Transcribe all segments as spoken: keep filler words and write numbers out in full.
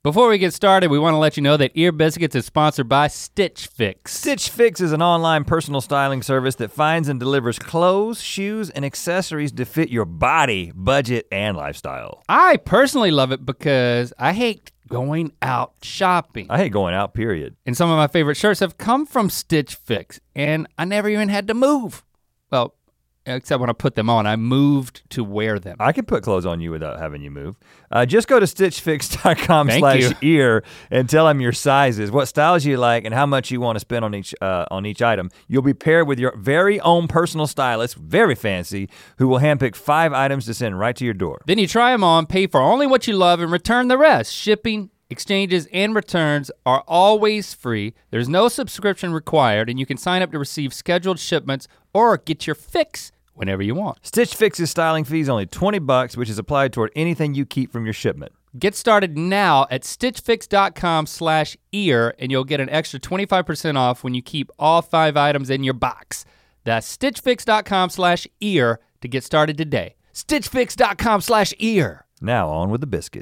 Before we get started, we want to let you know that Ear Biscuits is sponsored by Stitch Fix. Stitch Fix is an online personal styling service that finds and delivers clothes, shoes, and accessories to fit your body, budget, and lifestyle. I personally love it because I hate going out shopping. I hate going out, period. And some of my favorite shirts have come from Stitch Fix, and I never even had to move. Well, except when I put them on, I moved to wear them. I can put clothes on you without having you move. Uh, just go to stitch fix dot com slash ear and tell them your sizes, what styles you like, and how much you want to spend on each uh, on each item. You'll be paired with your very own personal stylist, very fancy, who will handpick five items to send right to your door. Then you try them on, pay for only what you love, and return the rest. Shipping, exchanges, and returns are always free. There's no subscription required, and you can sign up to receive scheduled shipments or get your fix whenever you want. Stitch Fix's styling fee is only twenty bucks, which is applied toward anything you keep from your shipment. Get started now at stitch fix dot com slash ear and you'll get an extra twenty-five percent off when you keep all five items in your box. That's stitch fix dot com slash ear to get started today. stitch fix dot com slash ear. Now on with the biscuit.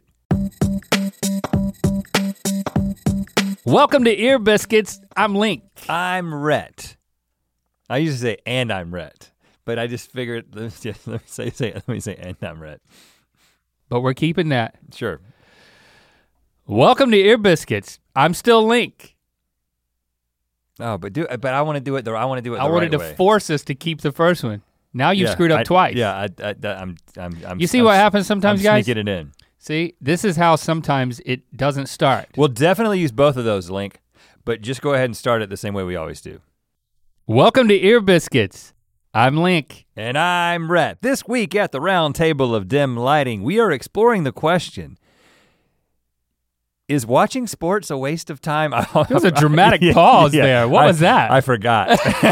Welcome to Ear Biscuits. I'm Link. I'm Rhett. I used to say, and I'm Rhett. But I just figured, let me, let me say, say, let me say, and I'm Rhett. But we're keeping that. Sure. Welcome to Ear Biscuits. I'm still Link. Oh, but do, but I want to do it. The, I want to do it. The I wanted right to way. force us to keep the first one. Now you've yeah, screwed up I, twice. Yeah, I, I, I'm, I'm, I'm. You see I'm, what happens sometimes, I'm guys? Sneaking it in. See, this is how sometimes it doesn't start. We'll definitely use both of those, Link. But just go ahead and start it the same way we always do. Welcome to Ear Biscuits. I'm Link. And I'm Rhett. This week at the round table of dim lighting, we are exploring the question, is watching sports a waste of time? There was a dramatic yeah, pause yeah, there. What I, was that? I forgot.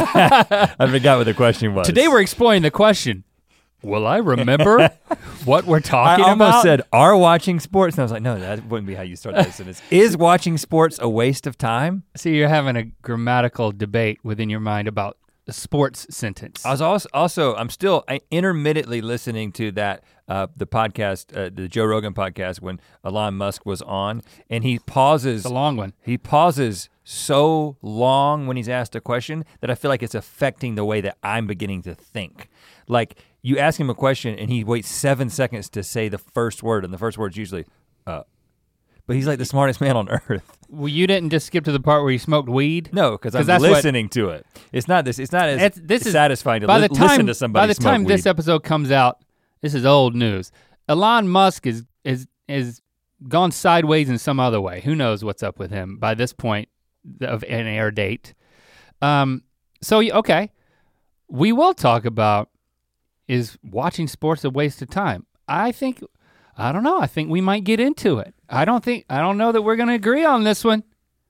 I forgot what the question was. Today we're exploring the question, will I remember what we're talking about? I almost about? said, are watching sports? And I was like, no, that wouldn't be how you start that sentence. Is watching sports a waste of time? See, you're having a grammatical debate within your mind about a sports sentence. I was also, also I'm still intermittently listening to that, uh, the podcast, uh, the Joe Rogan podcast when Elon Musk was on, and he pauses. It's a long one. He pauses so long when he's asked a question that I feel like it's affecting the way that I'm beginning to think. Like you ask him a question and he waits seven seconds to say the first word, and the first word's usually, uh, but he's like the smartest man on earth. Well, you didn't just skip to the part where you smoked weed? No, because I'm listening what, to it. It's not this. It's not as it's, this satisfying is, to li- time, listen to somebody By the smoke time weed. This episode comes out, this is old news. Elon Musk is is is gone sideways in some other way. Who knows what's up with him by this point of an air date. Um. So okay, we will talk about is watching sports a waste of time. I think. I don't know, I think we might get into it. I don't think, I don't know that we're gonna agree on this one.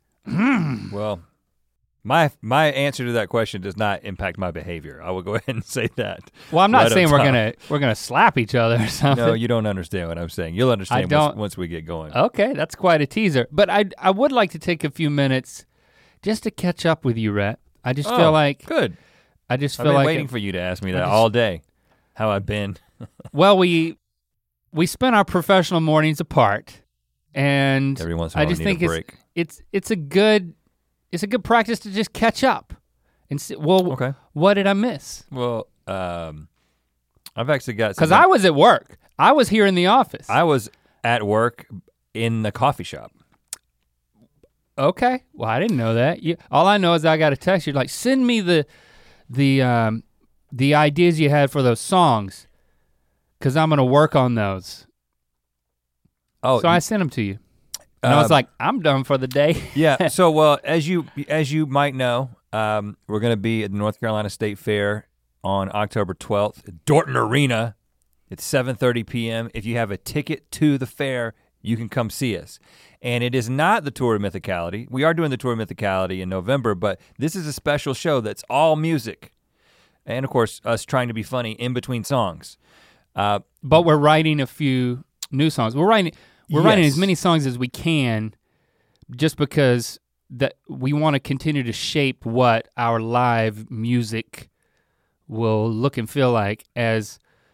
Well, my my answer to that question does not impact my behavior. I will go ahead and say that. Well, I'm not right saying we're gonna we're gonna slap each other or something. No, you don't understand what I'm saying. You'll understand once, once we get going. Okay, that's quite a teaser. But I I would like to take a few minutes just to catch up with you, Rhett. I just oh, feel like good. I just feel I've been like waiting it, for you to ask me that just, all day. How I've been. Well, we we spent our professional mornings apart, and every once in a while I just I think need a it's break. it's it's a good it's a good practice to just catch up and see, well, okay. What did I miss? Well, um, I've actually got because I was at work. I was here in the office. I was at work in the coffee shop. Okay, well I didn't know that. You, all I know is I got a text. You're like, send me the the um, the ideas you had for those songs, because I'm gonna work on those. Oh, so I sent them to you. And uh, I was like, I'm done for the day. Yeah, so well, as you as you might know, um, we're gonna be at the North Carolina State Fair on October twelfth at Dorton Arena. It's seven thirty p m If you have a ticket to the fair, you can come see us. And it is not the Tour of Mythicality. We are doing the Tour of Mythicality in November, but this is a special show that's all music. And of course, us trying to be funny in between songs. Uh, but we're writing a few new songs. We're writing We're yes. writing as many songs as we can, just because that we want to continue to shape what our live music will look and feel like as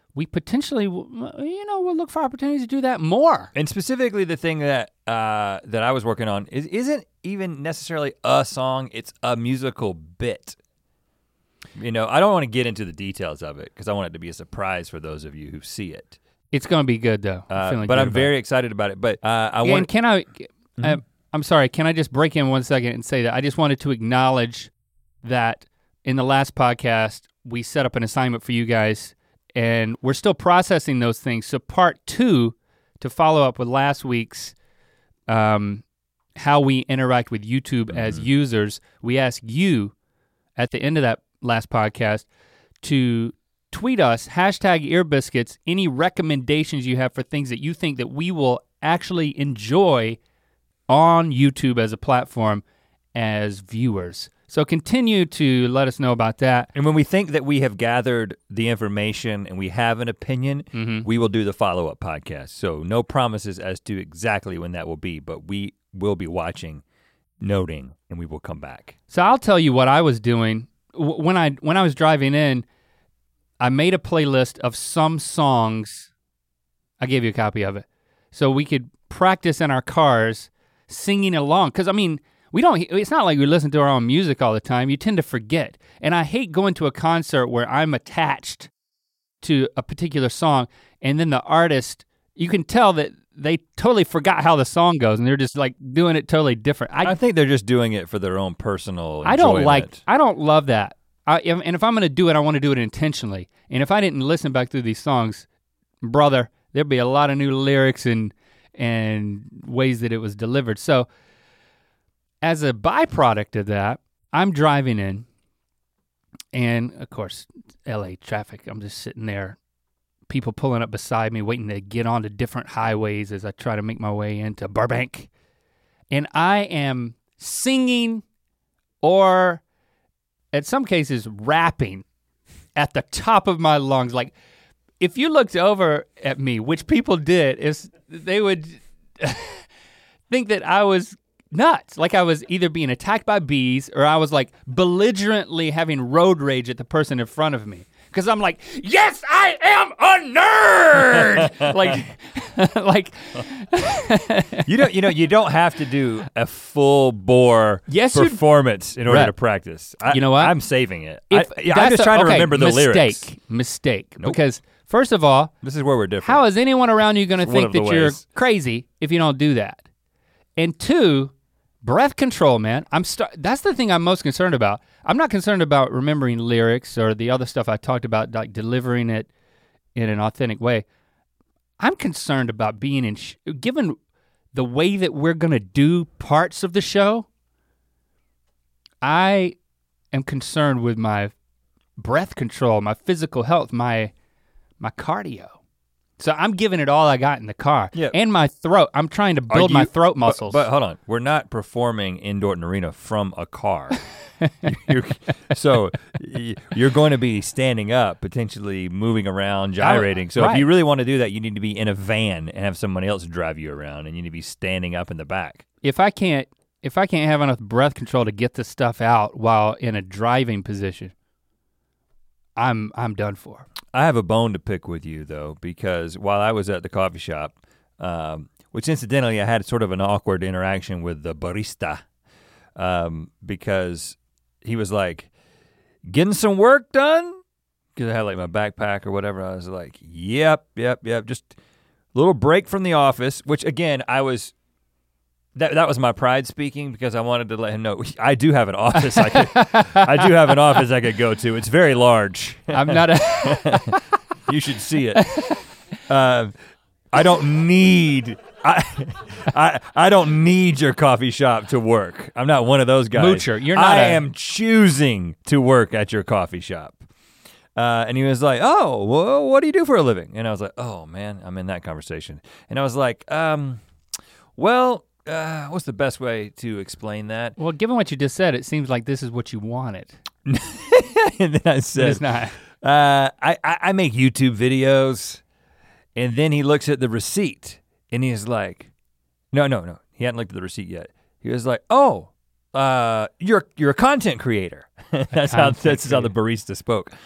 we potentially, you know, we'll look for opportunities to do that more. And specifically the thing that uh, that I was working on is, isn't even necessarily a song, it's a musical bit. You know, I don't want to get into the details of it because I want it to be a surprise for those of you who see it. It's gonna be good though. Uh, I'm but I'm very it. excited about it. But uh, I yeah, want. And can I? Mm-hmm. uh, I'm sorry. Can I just break in one second and say that I just wanted to acknowledge that in the last podcast we set up an assignment for you guys, and we're still processing those things. So part two, to follow up with last week's, um, how we interact with YouTube mm-hmm. as users, we asked you at the end of that last podcast to tweet us, hashtag earbiscuits, any recommendations you have for things that you think that we will actually enjoy on YouTube as a platform as viewers. So continue to let us know about that. And when we think that we have gathered the information and we have an opinion, mm-hmm. we will do the follow-up podcast. So no promises as to exactly when that will be, but we will be watching, noting, and we will come back. So I'll tell you what I was doing. When I when I was driving in, I made a playlist of some songs. I gave you a copy of it. So we could practice in our cars singing along. Because I mean, we don't, it's not like we listen to our own music all the time. You tend to forget. And I hate going to a concert where I'm attached to a particular song and then the artist, you can tell that they totally forgot how the song goes and they're just like doing it totally different. I, I think they're just doing it for their own personal enjoyment. I don't like, I don't love that. I, and if I'm gonna do it, I wanna do it intentionally. And if I didn't listen back through these songs, brother, there'd be a lot of new lyrics and and ways that it was delivered. So as a byproduct of that, I'm driving in and of course, L A traffic, I'm just sitting there, people pulling up beside me, waiting to get onto different highways as I try to make my way into Burbank. And I am singing or in some cases rapping at the top of my lungs. Like if you looked over at me, which people did, is they would think that I was nuts. Like I was either being attacked by bees or I was like belligerently having road rage at the person in front of me. Cause I'm like, yes, I am a nerd. like, like. you don't, you know, you don't have to do a full bore yes, performance in order right. to practice. I, you know what? I'm saving it. If, I, I'm just trying a, okay, to remember the mistake, lyrics. Mistake, mistake. Nope. Because first of all, this is where we're different. How is anyone around you gonna it's think that you're ways. crazy if you don't do that? And two, breath control, man. I'm start. That's the thing I'm most concerned about. I'm not concerned about remembering lyrics or the other stuff I talked about, like delivering it in an authentic way. I'm concerned about being in, sh- given the way that we're gonna do parts of the show, I am concerned with my breath control, my physical health, my my cardio. So I'm giving it all I got in the car. Yeah. And my throat. I'm trying to build you, my throat muscles. But, but hold on, we're not performing in Dorton Arena from a car. you're, so you're going to be standing up, potentially moving around, gyrating. So right. if you really want to do that, you need to be in a van and have somebody else drive you around and you need to be standing up in the back. If I can't, if I can't have enough breath control to get this stuff out while in a driving position, I'm I'm done for. I have a bone to pick with you though, because while I was at the coffee shop, um, which incidentally I had sort of an awkward interaction with the barista, um, because he was like, getting some work done? Because I had like my backpack or whatever. I was like, yep, yep, yep. Just a little break from the office, which again, I was, that that was my pride speaking because I wanted to let him know, I do have an office I could, I do have an office I could go to. It's very large. I'm not a. You should see it. Uh, I don't need, I, I I don't need your coffee shop to work. I'm not one of those guys. Moocher, you're not I a- am choosing to work at your coffee shop. Uh, and he was like, oh, well, what do you do for a living? And I was like, oh man, I'm in that conversation. And I was like, um, well, uh, what's the best way to explain that? Well, given what you just said, it seems like this is what you wanted. And then I said, it's not. Uh, I, I, I make YouTube videos. And then he looks at the receipt and he's like, no, no, no. He hadn't looked at the receipt yet. He was like, oh, uh, you're you're a content creator. that's how that's how the barista spoke.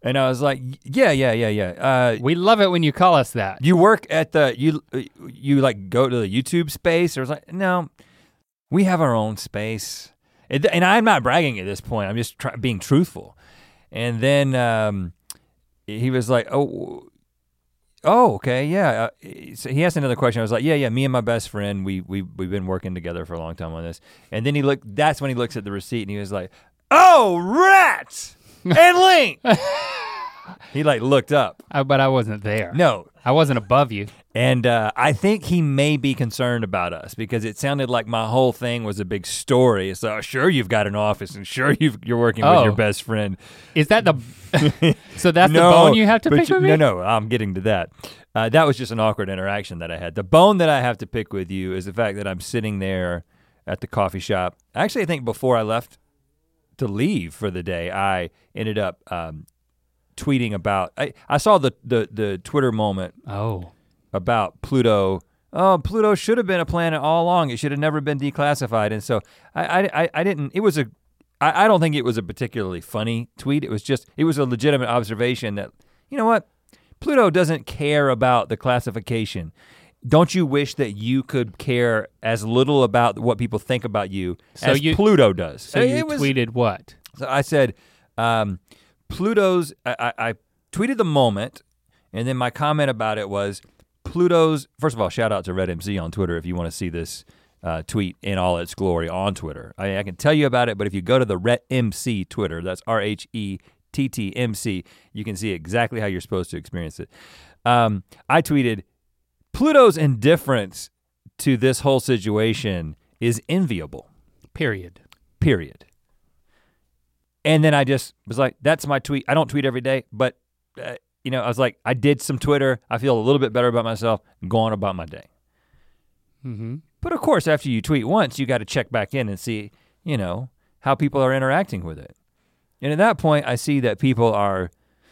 And I was like, yeah, yeah, yeah, yeah. Uh, we love it when you call us that. You work at the, you you like go to the YouTube space? Or it's like, no, we have our own space. And, and I'm not bragging at this point, I'm just try, being truthful. And then um, he was like, oh, oh, okay, yeah. Uh, so he asked another question. I was like, yeah, yeah, me and my best friend, we, we, we've been working together for a long time on this. And then he looked, that's when he looks at the receipt and he was like, oh, rats and link. He like looked up. Uh, but I wasn't there. No. I wasn't above you. And uh, I think he may be concerned about us because it sounded like my whole thing was a big story. It's like, sure you've got an office and sure you've, you're working oh. with your best friend. Is that the, so that's no, the bone you have to pick you, with me? No, no, I'm getting to that. Uh, that was just an awkward interaction that I had. The bone that I have to pick with you is the fact that I'm sitting there at the coffee shop. Actually, I think before I left to leave for the day, I ended up um, tweeting about, I, I saw the, the the Twitter moment oh. about Pluto. Oh, Pluto should have been a planet all along. It should have never been declassified. And so I I, I didn't, it was a, I, I don't think it was a particularly funny tweet. It was just, it was a legitimate observation that, you know what, Pluto doesn't care about the classification. Don't you wish that you could care as little about what people think about you so as you, Pluto does? So it you was, tweeted what? So I said, um, Pluto's, I, I, I tweeted the moment, and then my comment about it was, Pluto's, first of all, shout out to Red M C on Twitter if you wanna see this uh, tweet in all its glory on Twitter. I, I can tell you about it, but if you go to the Red M C Twitter, that's R H E T T M C, you can see exactly how you're supposed to experience it. Um, I tweeted, Pluto's indifference to this whole situation is enviable. Period. Period. And then I just was like, that's my tweet. I don't tweet every day, but uh, you know, I was like, I did some Twitter. I feel a little bit better about myself and go on about my day. Mm-hmm. But of course, after you tweet once, you got to check back in and see, you know, how people are interacting with it. And at that point, I see that people are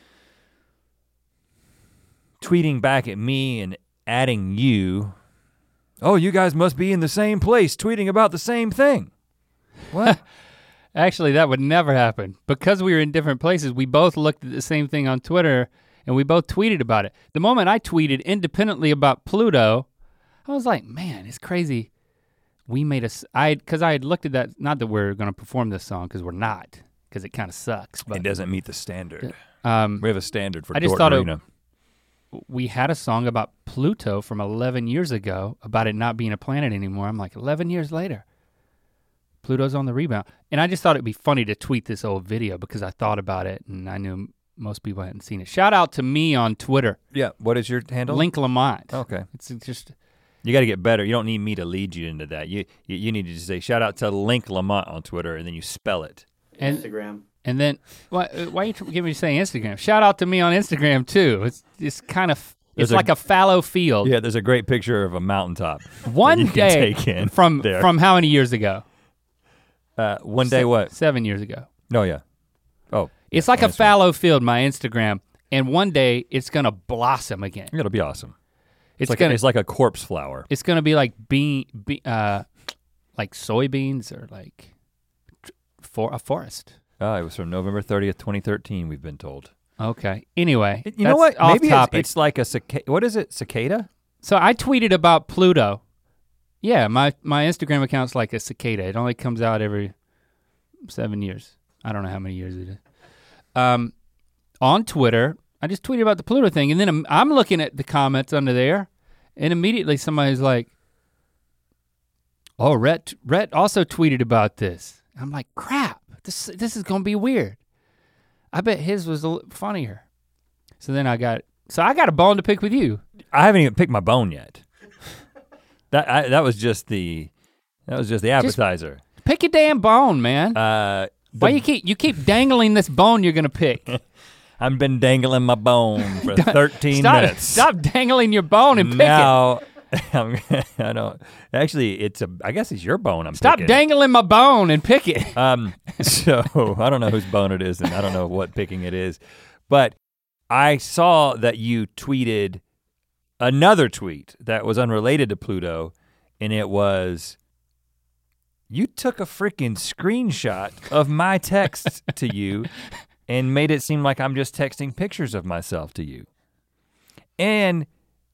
tweeting back at me and adding you. Oh, you guys must be in the same place tweeting about the same thing. What? Actually, that would never happen. Because we were in different places, we both looked at the same thing on Twitter and we both tweeted about it. The moment I tweeted independently about Pluto, I was like, man, it's crazy. We made a, I, cause I had looked at that, not that we're gonna perform this song, cause we're not, cause it kind of sucks. But it doesn't meet the standard. Um, we have a standard for I just Dorton thought Arena. It, we had a song about Pluto from eleven years ago, about it not being a planet anymore. I'm like, eleven years later. Pluto's on the rebound. And I just thought it'd be funny to tweet this old video because I thought about it and I knew most people hadn't seen it. Shout out to me on Twitter. Yeah, what is your handle? Link Lamont. Okay. It's just. You gotta get better. You don't need me to lead you into that. You you, you need to just say shout out to Link Lamont on Twitter and then you spell it. And, Instagram. And then, why, why are you giving me to say Instagram? Shout out to me on Instagram too. It's it's kind of, it's a, like a fallow field. Yeah, there's a great picture of a mountaintop. One day from, there. from how many years ago? Uh, one day Se- what? Seven years ago. No, yeah. Oh. It's like a fallow field, my Instagram, and one day it's gonna blossom again. It'll be awesome. It's, it's like gonna. A, it's like a corpse flower. It's gonna be like bean, be, uh, like soybeans or like for a forest. Oh, it was from November thirtieth, twenty thirteen. We've been told. Okay. Anyway, you know what? Off Maybe topic. It's, it's like a cicada. What is it? Cicada? So I tweeted about Pluto. Yeah, my, my Instagram account's like a cicada. It only comes out every seven years. I don't know how many years it is. Um, on Twitter, I just tweeted about the Pluto thing, and then I'm, I'm looking at the comments under there, and immediately somebody's like, "Oh, Rhett, Rhett also tweeted about this." I'm like, "Crap, this this is gonna be weird." I bet his was a little funnier. So then I got, so I got a bone to pick with you. I haven't even picked my bone yet. that I, that was just the that was just the appetizer. Just pick a damn bone, man. Uh, Why you keep you keep dangling this bone you're gonna pick? I've been dangling my bone for thirteen stop, minutes. Stop dangling your bone and pick now, it. I'm, I don't. Actually, it's a. I guess it's your bone. I'm Stop picking. dangling my bone and pick it. Um. So I don't know whose bone it is, and I don't know what picking it is, but I saw that you tweeted another tweet that was unrelated to Pluto, and it was. You took a freaking screenshot of my text to you and made it seem like I'm just texting pictures of myself to you. And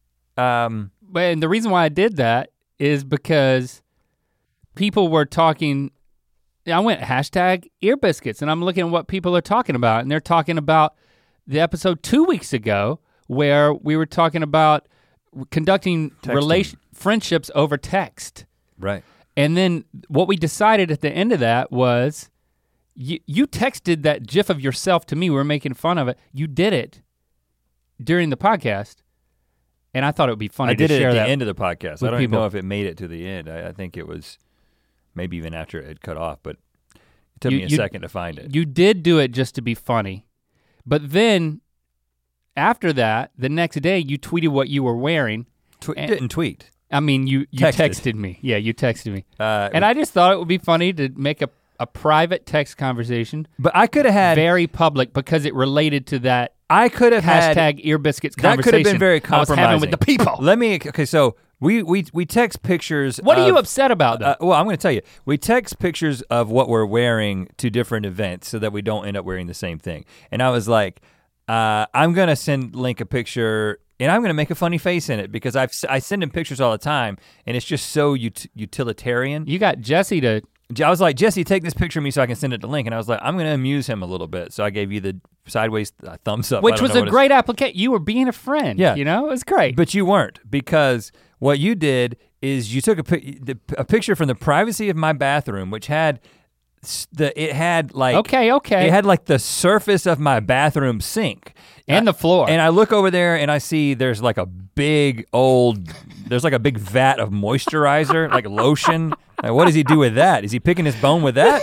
um But and the reason why I did that is because people were talking, I went hashtag ear biscuits and I'm looking at what people are talking about, and they're talking about the episode two weeks ago where we were talking about conducting relation friendships over text. Right. And then what we decided at the end of that was you, you texted that GIF of yourself to me, we were making fun of it. You did it during the podcast. And I thought it would be funny I did to it share at that. the end of the podcast. I don't even people. know if it made it to the end. I, I think it was maybe even after it had cut off, but it took You- me a you- second to find it. You did do it just to be funny. But then after that, the next day you tweeted what you were wearing. Tw- and- didn't tweet. I mean, you, you Texted. texted me. Yeah, you texted me. Uh, And I just thought it would be funny to make a, a private text conversation but I could have had. very public because it related to that I could have had. hashtag ear biscuits That conversation could have been very I was having compromising. with the people. Let me. Okay, so we we we text pictures. What of, are you upset about though? Uh, well, I'm going to tell you. We text pictures of what we're wearing to different events so that we don't end up wearing the same thing. And I was like, uh, I'm going to send Link a picture. And I'm gonna make a funny face in it because I've I send him pictures all the time, and it's just so ut- utilitarian. You got Jesse to. I was like, Jesse, take this picture of me so I can send it to Link, and I was like, I'm gonna amuse him a little bit, so I gave you the sideways uh, thumbs up, I Which don't was know a what it's- great application. You were being a friend. Yeah. You know, it was great. But you weren't, because what you did is you took a, pi- the- a picture from the privacy of my bathroom, which had s- the it had like okay, okay. it had like the surface of my bathroom sink. and the floor. And I look over there and I see there's like a big old, there's like a big vat of moisturizer, like lotion. Like, what does he do with that? Is he picking his bone with that?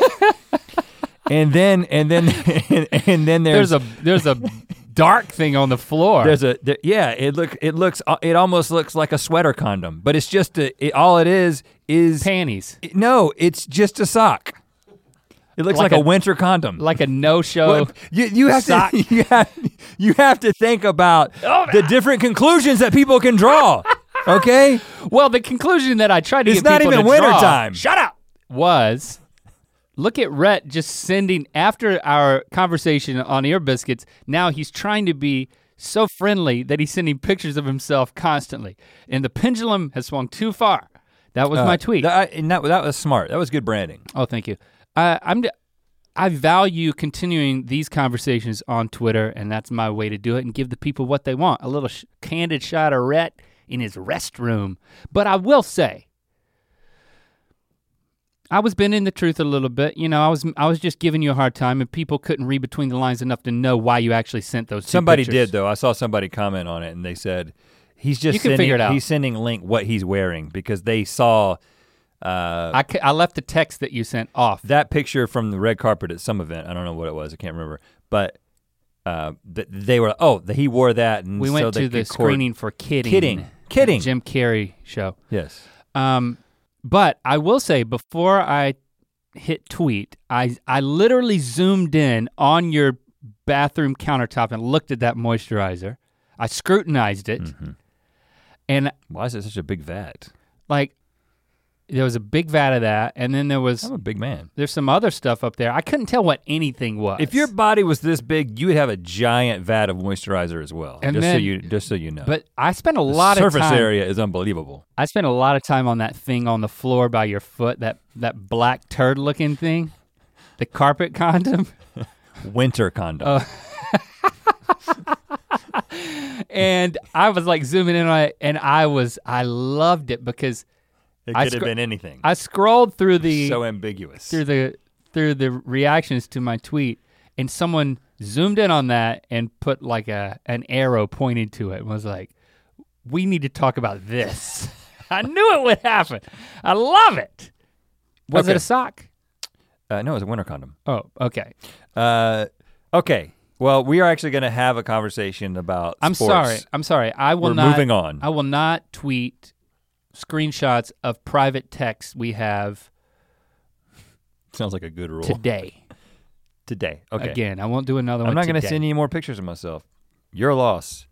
and then, and then, and, and then there's, there's a there's a dark thing on the floor. there's a, there, yeah, it look, it looks, it almost looks like a sweater condom, but it's just a, it, all it is, is, panties. no, it's just a sock. It looks like, Like a, a- winter condom. Like a no-show. Well, you, you have sock. to you have, you have to think about the different conclusions that people can draw. Okay? Well, the conclusion that I tried to It's get not people even to winter draw time. Shut up. Was look at Rhett just sending after our conversation on Ear Biscuits. Now he's trying to be so friendly that he's sending pictures of himself constantly, and the pendulum has swung too far. That was Uh, my tweet. That, and that, that was smart. That was good branding. Oh, thank you. Uh, I'm. d- I value continuing these conversations on Twitter, and that's my way to do it and give the people what they want. A little sh- candid shot of Rhett in his restroom. But I will say, I was bending the truth a little bit. You know, I was I was just giving you a hard time, and people couldn't read between the lines enough to know why you actually sent those two Somebody pictures. did though. I saw somebody comment on it and they said he's just You can sending, figure it out. he's sending Link what he's wearing because they saw uh, I, c- I left the text that you sent off. that picture from the red carpet at some event. I don't know what it was. I can't remember. But uh, th- they were oh the, he wore that and we so went they to the could court- screening for Kidding. Kidding. Kidding. Jim Carrey show. Yes. Um, but I will say before I hit tweet, I I literally zoomed in on your bathroom countertop and looked at that moisturizer. I scrutinized it, Mm-hmm. and Why is it such a big vat? like there was a big vat of that, and then there was I'm a big man. there's some other stuff up there. I couldn't tell what anything was. If your body was this big, you would have a giant vat of moisturizer as well. And just so then- you just so you know. but I spent a the lot of surface time. area is unbelievable. I spent a lot of time on that thing on the floor by your foot, that that black turd looking thing, the carpet condom. Winter condom. Oh. And I was like zooming in on it, and I was I loved it because it I could have scro- been anything. I scrolled through the so ambiguous. through the through the reactions to my tweet, and someone zoomed in on that and put like a an arrow pointed to it and was like, "We need to talk about this." I knew it would happen. I love it. Was Okay. it a sock? Uh, no, it's a winter condom. Oh, okay. Uh, okay. Well, we are actually going to have a conversation about. I'm sports. sorry. I'm sorry. I will We're not. moving on. I will not tweet screenshots of private texts we have Sounds like a good rule. today. Today. Okay. Again, I won't do another one. I'm not going to today. send you any more pictures of myself. Your loss.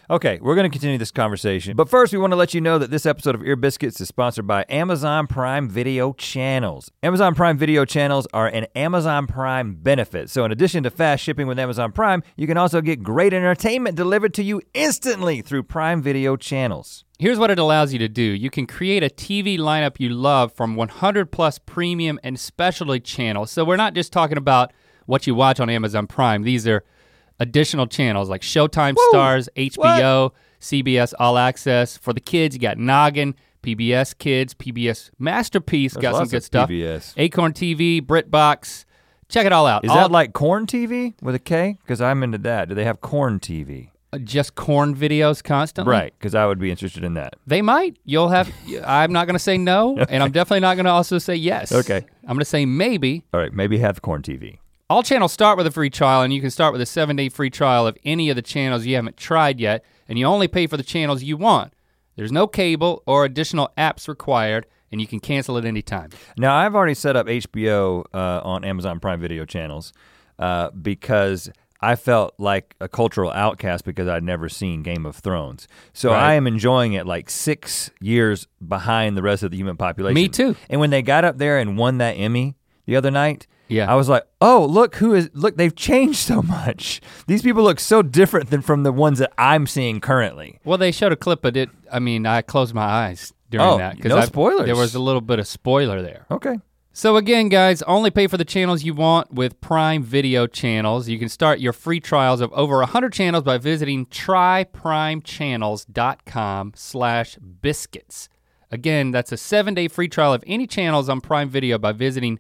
Okay, we're gonna continue this conversation, but first we wanna let you know that this episode of Ear Biscuits is sponsored by Amazon Prime Video Channels. Amazon Prime Video Channels are an Amazon Prime benefit, so in addition to fast shipping with Amazon Prime, you can also get great entertainment delivered to you instantly through Prime Video Channels. Here's what it allows you to do. You can create a T V lineup you love from one hundred plus premium and specialty channels. So we're not just talking about what you watch on Amazon Prime. These are additional channels like Showtime Woo! Stars, H B O, What? C B S All Access. For the kids, you got Noggin, P B S Kids, P B S Masterpiece, There's got some lots good of stuff. P B S. Acorn T V, BritBox, check it all out. Is all, that like Corn T V with a K? Because I'm into that. Do they have Corn T V? just corn videos constantly? Right, because I would be interested in that. They might. You'll have, I'm not gonna say no, and I'm definitely not gonna also say yes. Okay. I'm gonna say maybe. All right, maybe have Corn T V. All channels start with a free trial, and you can start with a seven day free trial of any of the channels you haven't tried yet, and you only pay for the channels you want. There's no cable or additional apps required, and you can cancel at any time. Now I've already set up H B O uh, on Amazon Prime Video Channels uh, because I felt like a cultural outcast because I'd never seen Game of Thrones. So Right. I am enjoying it like six years behind the rest of the human population. Me too. And when they got up there and won that Emmy the other night, Yeah. I was like, oh, look who is, look, they've changed so much. These people look so different than from the ones that I'm seeing currently. Well, they showed a clip of it. I mean, I closed my eyes during Oh, that. no I- spoilers. There was a little bit of spoiler there. Okay. So again, guys, only pay for the channels you want with Prime Video Channels. You can start your free trials of over one hundred channels by visiting tryprimechannels.com slash biscuits. Again, that's a seven day free trial of any channels on Prime Video by visiting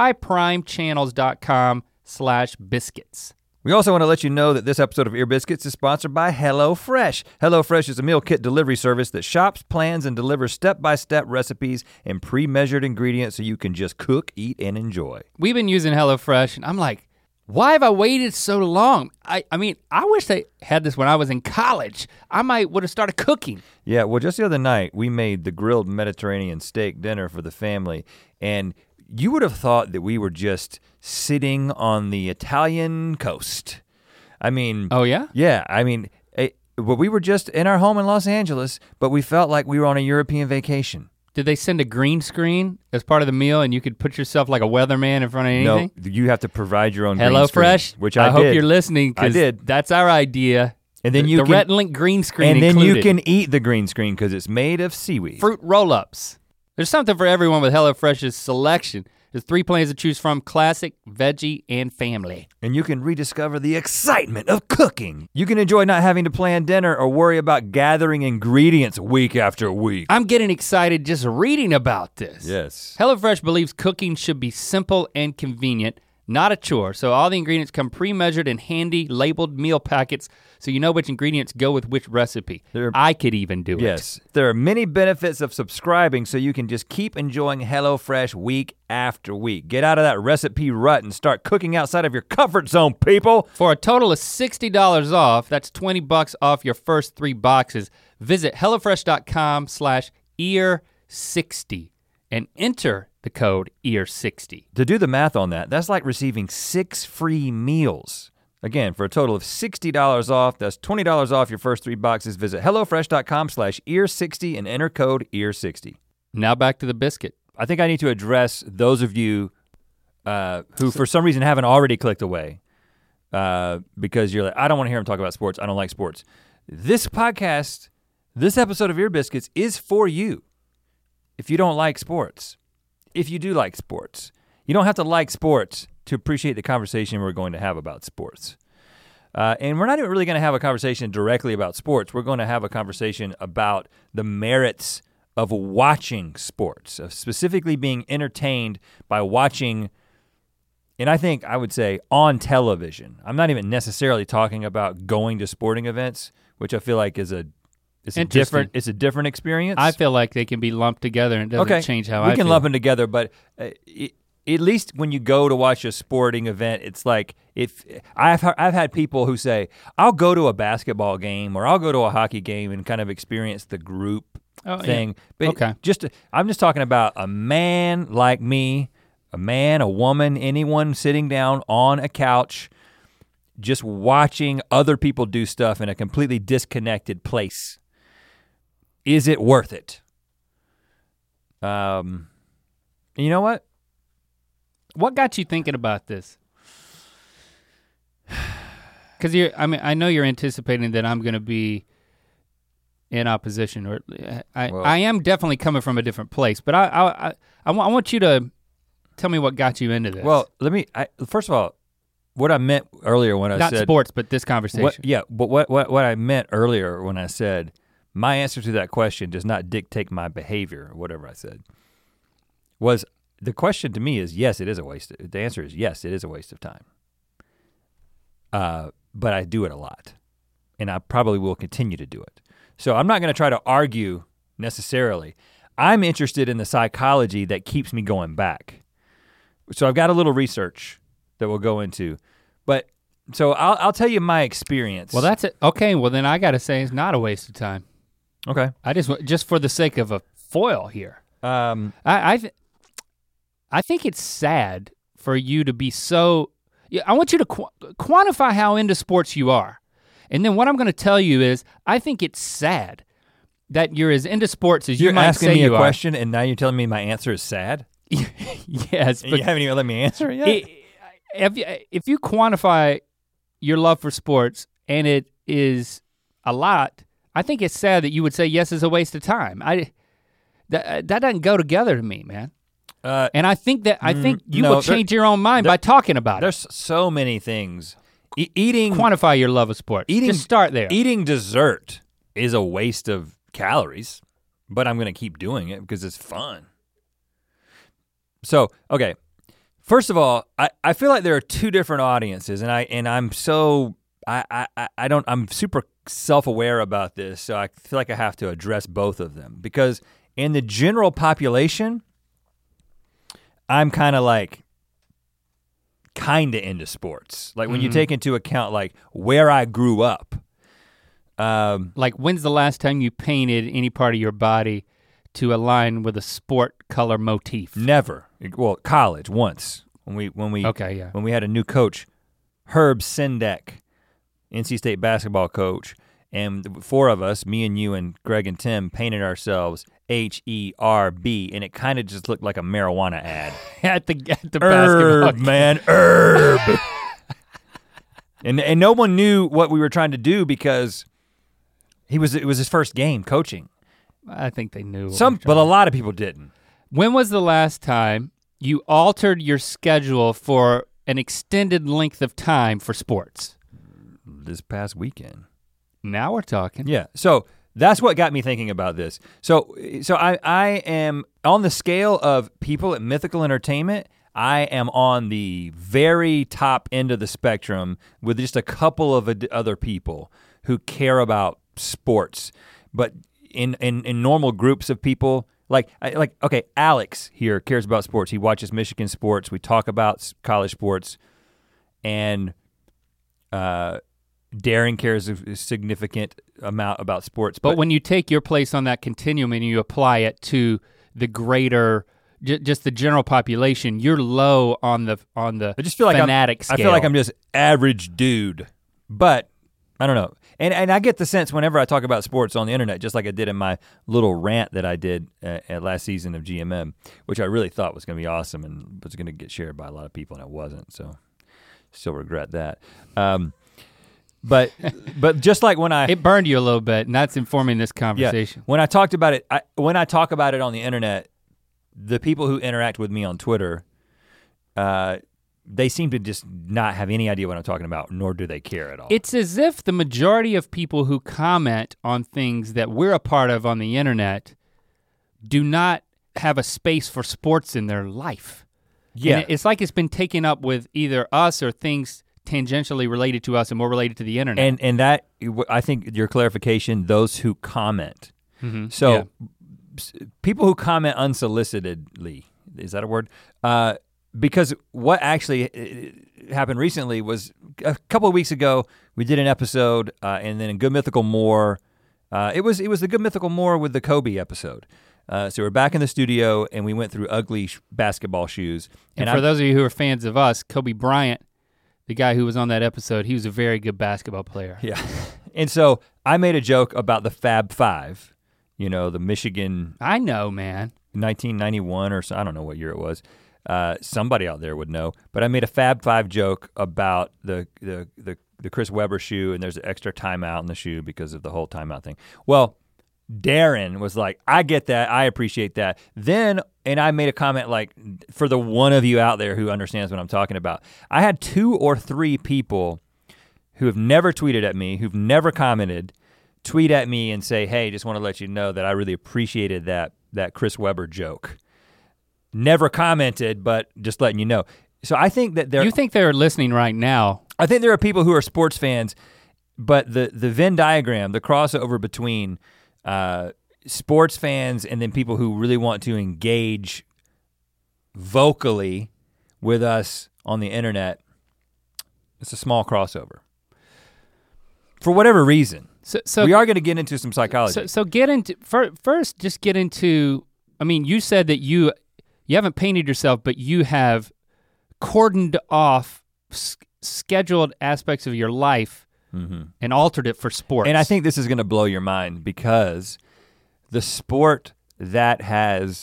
tryprimechannels.com slash biscuits. We also want to let you know that this episode of Ear Biscuits is sponsored by HelloFresh. HelloFresh is a meal kit delivery service that shops, plans, and delivers step-by-step recipes and pre-measured ingredients so you can just cook, eat, and enjoy. We've been using HelloFresh, and I'm like, why have I waited so long? I, I mean, I wish they had this when I was in college. I might would have started cooking. Yeah, well, just the other night, we made the grilled Mediterranean steak dinner for the family, and you would have thought that we were just sitting on the Italian coast. I mean, Oh yeah? yeah, I mean, it, well, we were just in our home in Los Angeles, but we felt like we were on a European vacation. Did they send a green screen as part of the meal and you could put yourself like a weatherman in front of anything? No, you have to provide your own green Hello screen, Fresh, which I, I hope did. you're listening I because did. that's our idea. And then the, you the can, Red Link green screen and then included. you can eat the green screen because it's made of seaweed. Fruit roll-ups. There's something for everyone with HelloFresh's selection. There's three plans to choose from: classic, veggie, and family. And you can rediscover the excitement of cooking. You can enjoy not having to plan dinner or worry about gathering ingredients week after week. I'm getting excited just reading about this. Yes. HelloFresh believes cooking should be simple and convenient, not a chore. So all the ingredients come pre-measured in handy labeled meal packets so you know which ingredients go with which recipe. They're- I could even do it. Yes, there are many benefits of subscribing so you can just keep enjoying HelloFresh week after week. Get out of that recipe rut and start cooking outside of your comfort zone, people. For a total of sixty dollars off, that's twenty bucks off your first three boxes, visit HelloFresh.com slash ear sixty and enter the code ear sixty. To do the math on that, that's like receiving six free meals. Again, for a total of sixty dollars off, that's twenty dollars off your first three boxes. Visit HelloFresh.com slash ear sixty and enter code ear sixty. Now back to the biscuit. I think I need to address those of you uh, who for some reason haven't already clicked away uh, because you're like, I don't wanna hear him talk about sports, I don't like sports. This podcast, this episode of Ear Biscuits is for you if you don't like sports. If you do like sports. You don't have to like sports to appreciate the conversation we're going to have about sports. Uh, and we're not even really gonna have a conversation directly about sports. We're gonna have a conversation about the merits of watching sports, of specifically being entertained by watching, and I think I would say on television. I'm not even necessarily talking about going to sporting events, which I feel like is a, it's a Interesting. different, it's a different experience. I feel like they can be lumped together and it doesn't okay. change how we I can feel. lump them together, but uh, it, at least when you go to watch a sporting event, it's like if I've I've had people who say, I'll go to a basketball game or I'll go to a hockey game and kind of experience the group Oh, yeah. thing. But Okay. just I'm just talking about a man like me, a man, a woman, anyone sitting down on a couch, just watching other people do stuff in a completely disconnected place. Is it worth it? Um, you know what? What got you thinking about this? Because you're, I mean, I know you're anticipating that I'm gonna be in opposition, or I, Well, I am definitely coming from a different place, but I, I, I, I want, I want you to tell me what got you into this. Well, let me, I, first of all, what I meant earlier when I Not said- sports, but this conversation. What, yeah, but what, what, what I meant earlier when I said, my answer to that question does not dictate my behavior, or whatever I said, was the question to me is, yes, it is a waste. Of, the answer is yes, it is a waste of time. Uh, but I do it a lot, and I probably will continue to do it. So I'm not gonna try to argue necessarily. I'm interested in the psychology that keeps me going back. So I've got a little research that we'll go into, but so I'll, I'll tell you my experience. Well, that's it. Okay, well then I gotta say it's not a waste of time. Okay. I just, just for the sake of a foil here. Um, I, I, th- I think it's sad for you to be so, yeah, I want you to qu- quantify how into sports you are. And then what I'm gonna tell you is, I think it's sad that you're as into sports as you're you might asking say me you a are. question, and now you're telling me my answer is sad. Yes, And but you haven't even let me answer it yet. it, if, you, if you quantify your love for sports, and it is a lot, I think it's sad that you would say yes is a waste of time. I that that doesn't go together to me, man. Uh, And I think that I think you no, will there- change your own mind there- by talking about it. there's so many things. E- eating, Quantify your love of sports. Eating- Just start there. eating dessert is a waste of calories, but I'm gonna keep doing it because it's fun. So, okay. First of all, I, I feel like there are two different audiences, and I and I'm so I I I don't I'm super self-aware about this, so I feel like I have to address both of them, because in the general population, I'm kind of like kind of into sports. Like when you Mhm. take into account like where I grew up. Um, Like, when's the last time you painted any part of your body to align with a sport color motif? never. Well, college once when we when we Okay, yeah. when we had a new coach, Herb Sendek, N C State basketball coach, and the four of us, me and you and Greg and Tim, painted ourselves H E R B, and it kind of just looked like a marijuana ad. at the at the basketball Herb, game. man, herb. and and no one knew what we were trying to do because he was it was his first game coaching. I think they knew. what Some, we were but a trying- lot of people didn't. When was the last time you altered your schedule for an extended length of time for sports? This past weekend. Now we're talking. Yeah. So that's what got me thinking about this. So so I I am on the scale of people at Mythical Entertainment. I am on the very top end of the spectrum with just a couple of ad- other people who care about sports, but in in, in normal groups of people. Like, I, like, okay, Alex here cares about sports. He watches Michigan sports. We talk about s- college sports, and uh, Darren cares a a significant amount about sports. But when you take your place on that continuum and you apply it to the greater, j- just the general population, you're low on the on the I just feel like fanatic I'm, scale. I feel like I'm just average dude, but I don't know. And and I get the sense whenever I talk about sports on the internet, just like I did in my little rant that I did at, at last season of G M M, which I really thought was gonna be awesome and was gonna get shared by a lot of people, and it wasn't. So still regret that. Um, but but just like when I It burned you a little bit, and that's informing this yeah, conversation. when I talked about it, I, when I talk about it on the internet, the people who interact with me on Twitter, uh, they seem to just not have any idea what I'm talking about, nor do they care at all. It's as if the majority of people who comment on things that we're a part of on the internet do not have a space for sports in their life. yeah, And it- it's like it's been taken up with either us or things tangentially related to us and more related to the internet. and and that I think your clarification, those who comment. Mhm, So yeah. s- people who comment unsolicitedly, is that a word? Uh, because what actually uh, happened recently was a couple of weeks ago, we did an episode, uh, and then in Good Mythical More, uh, it was it was the Good Mythical More with the Kobe episode. Uh, so we're back in the studio, and we went through ugly sh- basketball shoes. And, And, for I, those of you who are fans of us, Kobe Bryant, the guy who was on that episode, he was a very good basketball player. Yeah, and so I made a joke about the Fab Five, you know, the Michigan. I know, man. nineteen ninety-one or so, I don't know what year it was. Uh, somebody out there would know, but I made a Fab Five joke about the the the the Chris Webber shoe, and there's an extra timeout in the shoe because of the whole timeout thing. Well, Darren was like, I get that, I appreciate that. Then, and I made a comment like, for the one of you out there who understands what I'm talking about, I had two or three people who have never tweeted at me, who've never commented, tweet at me and say, hey, just wanna let you know that I really appreciated that, that Chris Webber joke. Never commented, but just letting you know. So I think that there- You think they're listening right now? I think there are people who are sports fans, but the, the Venn diagram, the crossover between uh, sports fans and then people who really want to engage vocally with us on the internet, it's a small crossover. For whatever reason. So, so we are gonna get into some psychology. So, so get into, first just get into, I mean, you said that you, you haven't painted yourself, but you have cordoned off scheduled aspects of your life mm-hmm. and altered it for sports. And I think this is gonna blow your mind because the sport that has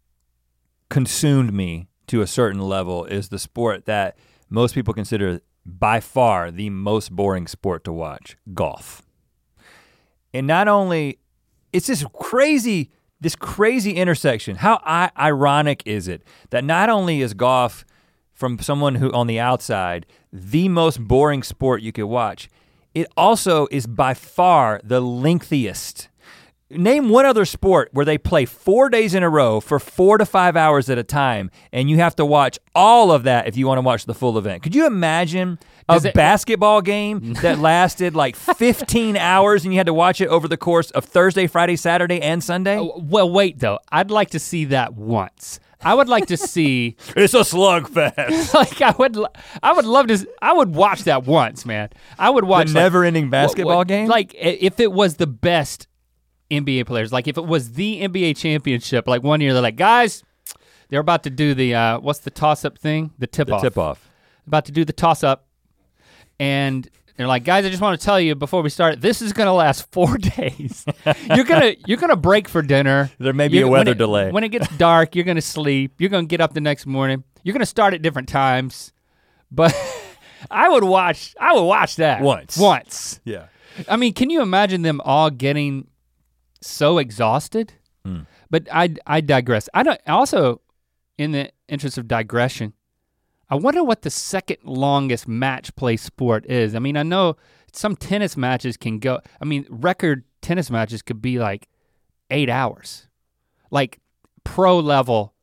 consumed me to a certain level is the sport that most people consider by far the most boring sport to watch, golf. And not only, it's this crazy, this crazy intersection. How I- ironic is it that not only is golf, from someone who on the outside, the most boring sport you could watch, it also is by far the lengthiest. Name one other sport where they play four days in a row for four to five hours at a time, and you have to watch all of that if you want to watch the full event. Could you imagine a it, basketball game that lasted like fifteen hours and you had to watch it over the course of Thursday, Friday, Saturday, and Sunday? Oh, well, wait though, I'd like to see that once. I would like to see. It's a slugfest. Like I would, I would love to. I would watch that once, man. I would watch the like, never-ending basketball what, what, game. Like if it was the best N B A players, like if it was the N B A championship, like one year they're like, guys, they're about to do the uh, what's the toss-up thing? The tip-off. The tip-off. About to do the toss-up, and they're like, guys, I just want to tell you before we start, this is gonna last four days. you're gonna you're gonna break for dinner. There may be you're, a weather when it, delay. When it gets dark, you're gonna sleep. You're gonna get up the next morning. You're gonna start at different times, but I would watch. I would watch that once. Once. Yeah. I mean, can you imagine them all getting so exhausted? Mm. But I I digress. I don't. Also, in the interest of digression, I wonder what the second longest match play sport is. I mean, I know some tennis matches can go, I mean, record tennis matches could be like eight hours. Like pro level.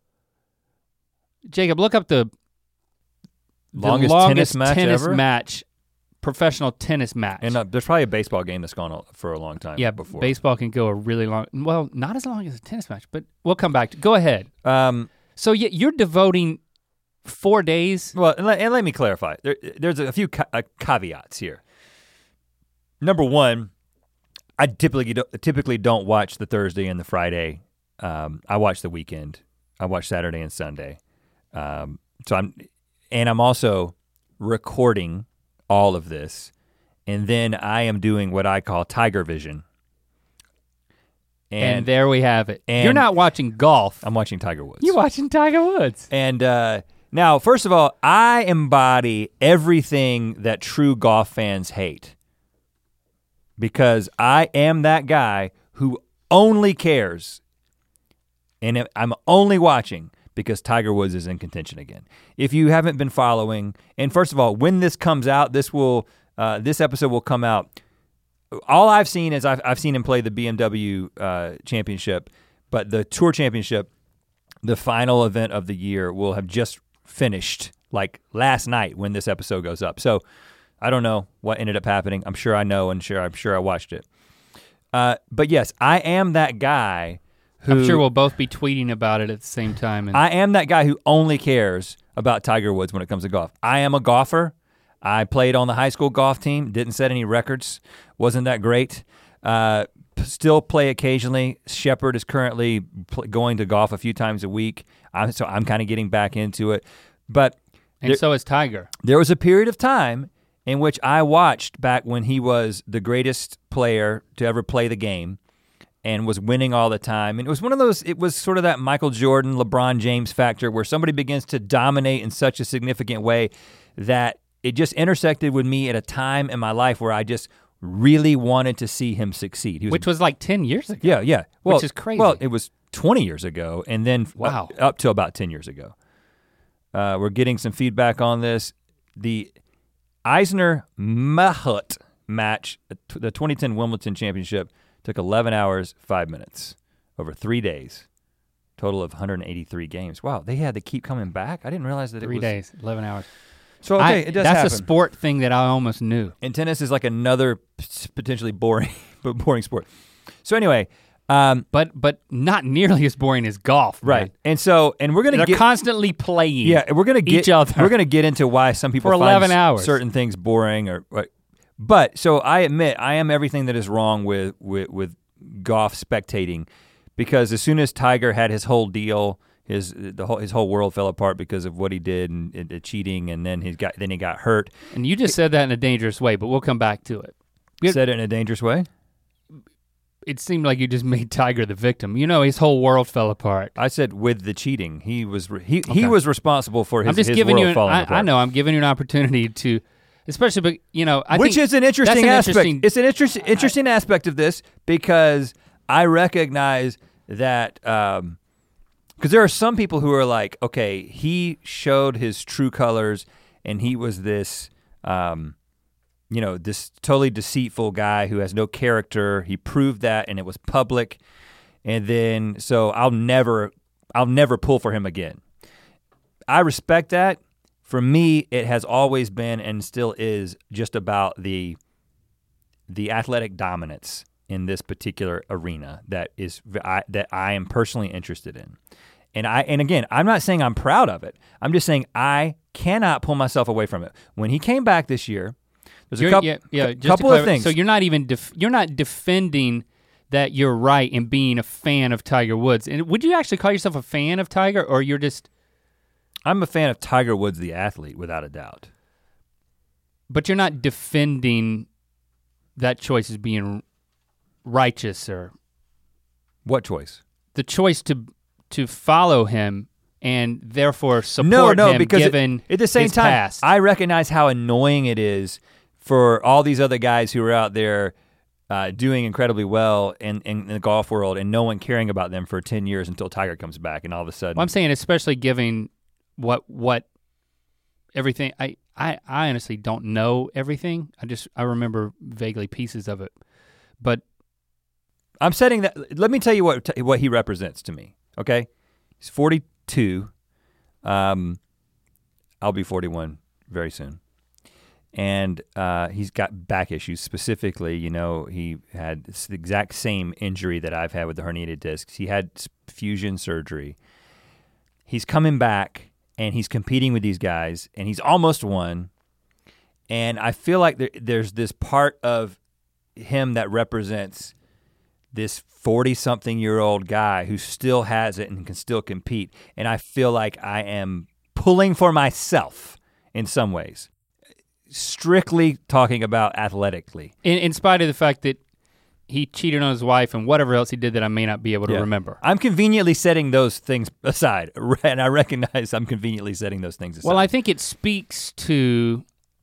Jacob, look up the, the longest, longest tennis match tennis ever? match, professional tennis match. And uh, there's probably a baseball game that's gone for a long time yeah, before. Baseball can go a really long, well, not as long as a tennis match, but we'll come back to, go ahead. Um, so y- you're devoting four days? Well, and let, and let me clarify. There, there's a few ca- uh, caveats here. Number one, I typically don't, typically don't watch the Thursday and the Friday. Um, I watch the weekend. I watch Saturday and Sunday. Um, so I'm, and I'm also recording all of this, and then I am doing what I call Tiger Vision. And, and there we have it. You're not watching golf. I'm watching Tiger Woods. You're watching Tiger Woods. And uh, now, first of all, I embody everything that true golf fans hate. Because I am that guy who only cares, and I'm only watching because Tiger Woods is in contention again. If you haven't been following, and first of all, when this comes out, this will, uh, this episode will come out. All I've seen is I've, I've seen him play the B M W uh, championship, but the Tour Championship, the final event of the year, will have just finished like last night when this episode goes up. So I don't know what ended up happening. I'm sure I know, and sure I'm sure I watched it. Uh, but yes, I am that guy who- I'm sure we'll both be tweeting about it at the same time. And I am that guy who only cares about Tiger Woods when it comes to golf. I am a golfer. I played on the high school golf team, didn't set any records, wasn't that great. Uh, still play occasionally. Shepard is currently pl- going to golf a few times a week, I'm, so I'm kind of getting back into it. But And there, so is Tiger. There was a period of time in which I watched back when he was the greatest player to ever play the game and was winning all the time. And it was one of those, it was sort of that Michael Jordan, LeBron James factor where somebody begins to dominate in such a significant way that it just intersected with me at a time in my life where I just really wanted to see him succeed. He was, Which was like ten years ago. Yeah, yeah. Well, which is crazy. Well, it was twenty years ago and then wow. up, up to about ten years ago. Uh, we're getting some feedback on this. The Eisner Mahut match, the twenty ten Wimbledon Championship, took eleven hours, five minutes over three days. Total of one hundred eighty-three games. Wow, they had to keep coming back? I didn't realize that three it was- Three days, eleven hours. So okay, I, it does that's happen. a sport thing that I almost knew. And tennis is like another potentially boring, but boring sport. So anyway, um, but but not nearly as boring as golf. right. Man. And so, and we're gonna They're get constantly playing. yeah, we're gonna get each other. we're gonna get into why some people For find eleven s- hours. certain things boring or. or but so I admit I am everything that is wrong with with with golf spectating, because as soon as Tiger had his whole deal. His the whole his whole world fell apart because of what he did and, and, and cheating, and then he got then he got hurt. And you just said that in a dangerous way, but we'll come back to it. You said it in a dangerous way? It seemed like you just made Tiger the victim. You know, his whole world fell apart. I said with the cheating. He was re- he Okay. he was responsible for his, I'm just his giving world you. An, falling I, apart. I know. I'm giving you an opportunity to, especially, but you know, I Which think is an interesting an aspect. interesting- It's an interesting interesting aspect of this because I recognize that. Um, Because there are some people who are like, okay, he showed his true colors and he was this, um, you know, this totally deceitful guy who has no character. He proved that and it was public. And then, so I'll never, I'll never pull for him again. I respect that. For me, it has always been and still is just about the, the athletic dominance in this particular arena that is I, that I am personally interested in. And I and again, I'm not saying I'm proud of it. I'm just saying I cannot pull myself away from it. When he came back this year, there's a You're- couple, yeah, yeah, cou- just to couple of clarify, things. So you're not even def, you're not defending that you're right in being a fan of Tiger Woods. And would you actually call yourself a fan of Tiger, or you're just? I'm a fan of Tiger Woods, the athlete, without a doubt. But you're not defending that choice as being righteous, or What choice? the choice to to follow him and therefore support No, no, him because given at the same his time, past. I recognize how annoying it is for all these other guys who are out there uh, doing incredibly well in, in, in the golf world and no one caring about them for ten years until Tiger comes back and all of a sudden. Well, I'm saying especially given what what everything I, I I honestly don't know everything. I just I remember vaguely pieces of it. But I'm setting that, let me tell you what what he represents to me, okay? He's forty-two, um, I'll be forty-one very soon. And uh, he's got back issues specifically, you know, he had the exact same injury that I've had with the herniated discs. He had fusion surgery. He's coming back and he's competing with these guys and he's almost won. And I feel like there, there's this part of him that represents this forty-something-year-old guy who still has it and can still compete. And I feel like I am pulling for myself in some ways. Strictly talking about athletically. in, in spite of the fact that he cheated on his wife and whatever else he did that I may not be able to Yeah. remember. I'm conveniently setting those things aside. And I recognize I'm conveniently setting those things aside. Well, I think it speaks to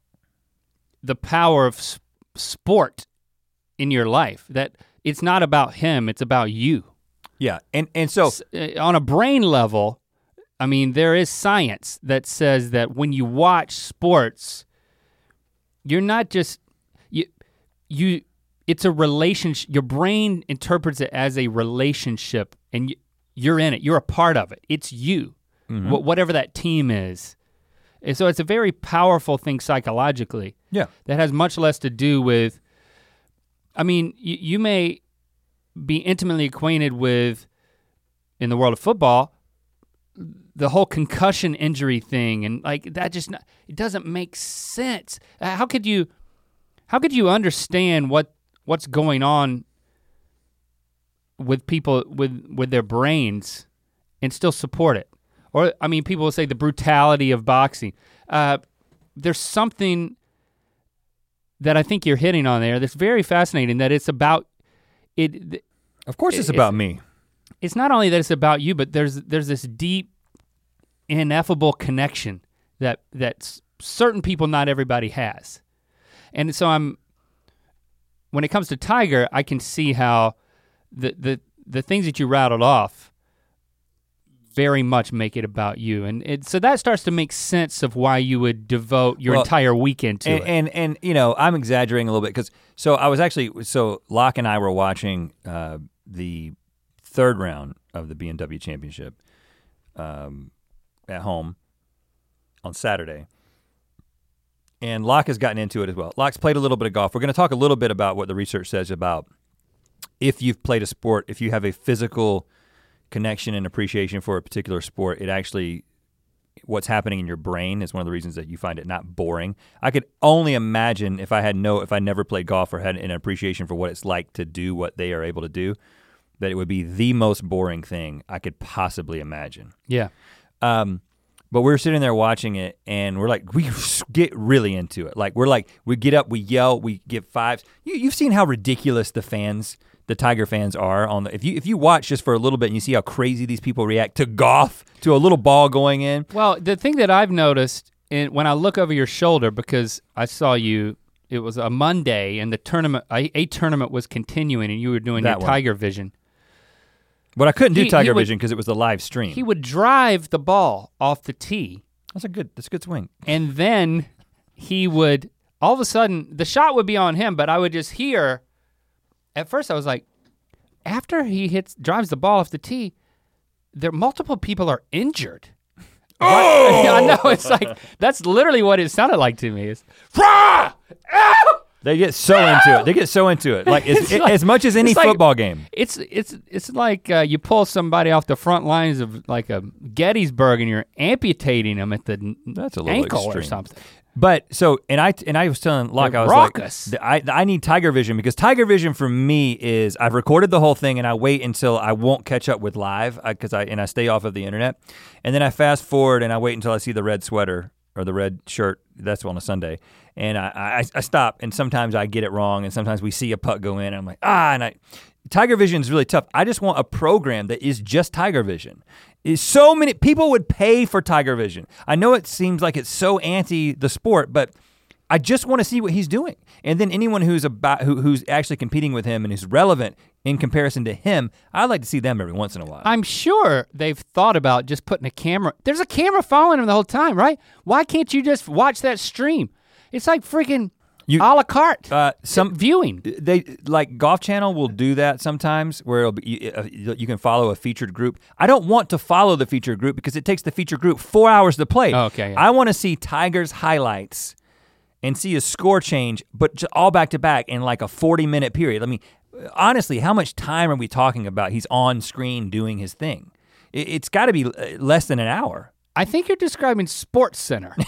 the power of s- sport in your life, that it's not about him, it's about you. yeah, and, and so S- uh, on a brain level, I mean, there is science that says that when you watch sports, you're not just, you, you. it's a relationship, your brain interprets it as a relationship and you, you're in it, you're a part of it, it's you, Mhm. wh- whatever that team is. And so it's a very powerful thing psychologically. Yeah. That has much less to do with, I mean, you, you may be intimately acquainted with, in the world of football, the whole concussion injury thing, and like that just, not, it doesn't make sense. Uh, How could you, how could you understand what what's going on with people, with, with their brains and still support it? Or, I mean, people will say the brutality of boxing. Uh, there's something that I think you're hitting on there that's very fascinating, that it's about, it. Of course it's about me. It's not only that it's about you, but there's there's this deep, ineffable connection that that certain people, not everybody has. And so I'm, when it comes to Tiger, I can see how the the the things that you rattled off very much make it about you. And it, so that starts to make sense of why you would devote your well, entire weekend to and, it. And, and, you know, I'm exaggerating a little bit because, so I was actually, so Locke and I were watching uh, the third round of the B M W Championship um, at home on Saturday. And Locke has gotten into it as well. Locke's played a little bit of golf. We're gonna talk a little bit about what the research says about if you've played a sport, if you have a physical connection and appreciation for a particular sport, it actually, what's happening in your brain is one of the reasons that you find it not boring. I could only imagine if I had no, if I never played golf or had an appreciation for what it's like to do what they are able to do, that it would be the most boring thing I could possibly imagine. Yeah. Um, but we're sitting there watching it and we're like, we get really into it. Like we're like, we get up, we yell, we give fives. You, you've seen how ridiculous the fans, the Tiger fans are on the, if you if you watch just for a little bit and you see how crazy these people react to golf, to a little ball going in. Well, the thing that I've noticed, and when I look over your shoulder, because I saw you, it was a Monday and the tournament, a, a tournament was continuing and you were doing That your one. Tiger Vision. But I couldn't do He- he Tiger would- Vision because it was the live stream. He would drive the ball off the tee, that's a good, that's a good swing. and then he would, all of a sudden, the shot would be on him, but I would just hear, at first I was like, after he hits, drives the ball off the tee, there multiple people are injured. Oh! I know, it's like, that's literally what it sounded like to me. Is rah! Ow! They get so into it. They get so into it. Like, It's as, like- as much as any it's like- football game. It's it's it's like uh, you pull somebody off the front lines of like a Gettysburg and you're amputating them at the n- That's a little ankle or extreme. something. But so, and I and I was telling Locke, They're I was raucous. like, I I need Tiger Vision because Tiger Vision for me is I've recorded the whole thing and I wait until I won't catch up with live because I, I and I stay off of the internet, and then I fast forward and I wait until I see the red sweater or the red shirt. That's on a Sunday, and I, I I stop and sometimes I get it wrong and sometimes we see a putt go in and I'm like ah and I. Tiger Vision is really tough. I just want a program that is just Tiger Vision. Is so many people would pay for Tiger Vision. I know it seems like it's so anti the sport, but I just want to see what he's doing. And then anyone who's about who, who's actually competing with him and who's relevant in comparison to him, I like to see them every once in a while. I'm sure they've thought about just putting a camera. There's a camera following him the whole time, right? Why can't you just watch that stream? It's like freaking You- a la carte uh, some viewing. They like Golf Channel will do that sometimes, where it'll be, you, uh, you can follow a featured group. I don't want to follow the featured group because it takes the featured group four hours to play. Oh, okay, yeah. I want to see Tiger's highlights and see a score change, but just all back to back in like a forty minute period. I mean, honestly, how much time are we talking about? He's on screen doing his thing. It, it's got to be less than an hour. I think you're describing Sports Center.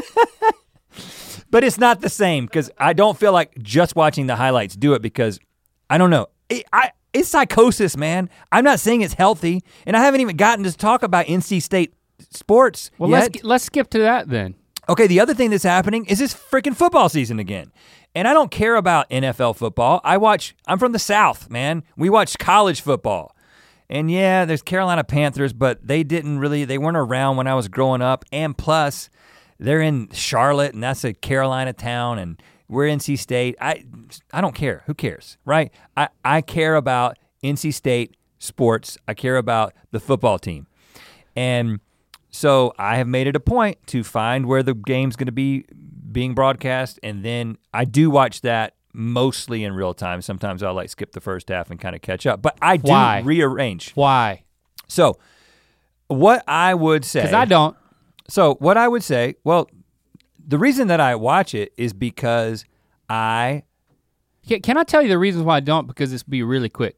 But it's not the same because I don't feel like just watching the highlights do it because I don't know. It, I, it's psychosis, man. I'm not saying it's healthy, and I haven't even gotten to talk about N C State sports Well, yet. let's let's skip to that then. Okay, the other thing that's happening is this freaking football season again. And I don't care about N F L football. I watch, I'm from the South, man. We watch college football. And yeah, there's Carolina Panthers, but they didn't really, they weren't around when I was growing up. And plus, they're in Charlotte, and that's a Carolina town, and we're N C State. I I don't care. Who cares, right? I, I care about N C State sports. I care about the football team. And so I have made it a point to find where the game's gonna be being broadcast, and then I do watch that mostly in real time. Sometimes I'll like skip the first half and kind of catch up, but I do Why? rearrange. Why? So what I would say- Because I don't. So what I would say, well, the reason that I watch it is because I, Can, can I tell you the reasons why I don't? Because it's be really quick.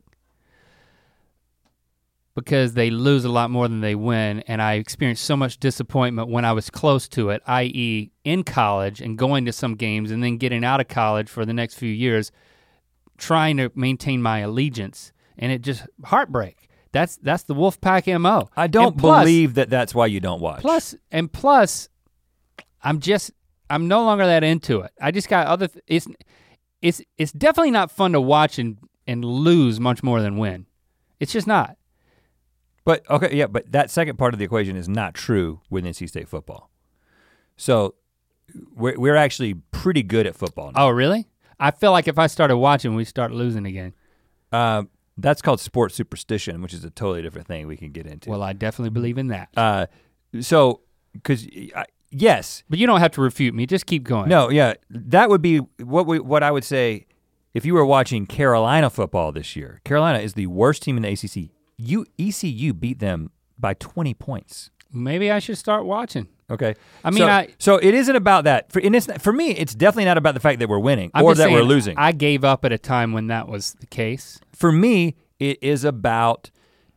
Because they lose a lot more than they win, and I experienced so much disappointment when I was close to it, that is in college and going to some games and then getting out of college for the next few years, trying to maintain my allegiance, and it just, heartbreak. That's that's the Wolfpack M O. I don't plus, believe that that's why you don't watch. Plus, and plus, I'm just, I'm no longer that into it. I just got other, th- it's, it's, it's definitely not fun to watch and, and lose much more than win. It's just not. But, okay, yeah, but that second part of the equation is not true with N C State football. So we're, we're actually pretty good at football now. Oh, really? I feel like if I started watching, we start losing again. Uh, that's called sports superstition, which is a totally different thing we can get into. Well, I definitely believe in that. Uh, so, because, yes. But you don't have to refute me, just keep going. No, yeah, that would be what we, what I would say if you were watching Carolina football this year. Carolina is the worst team in the A C C. You, E C U beat them by twenty points. Maybe I should start watching. Okay. I mean, so, I. So it isn't about that. For, and it's, for me, it's definitely not about the fact that we're winning I'm or just that saying, we're losing. I gave up at a time when that was the case. For me, it is about,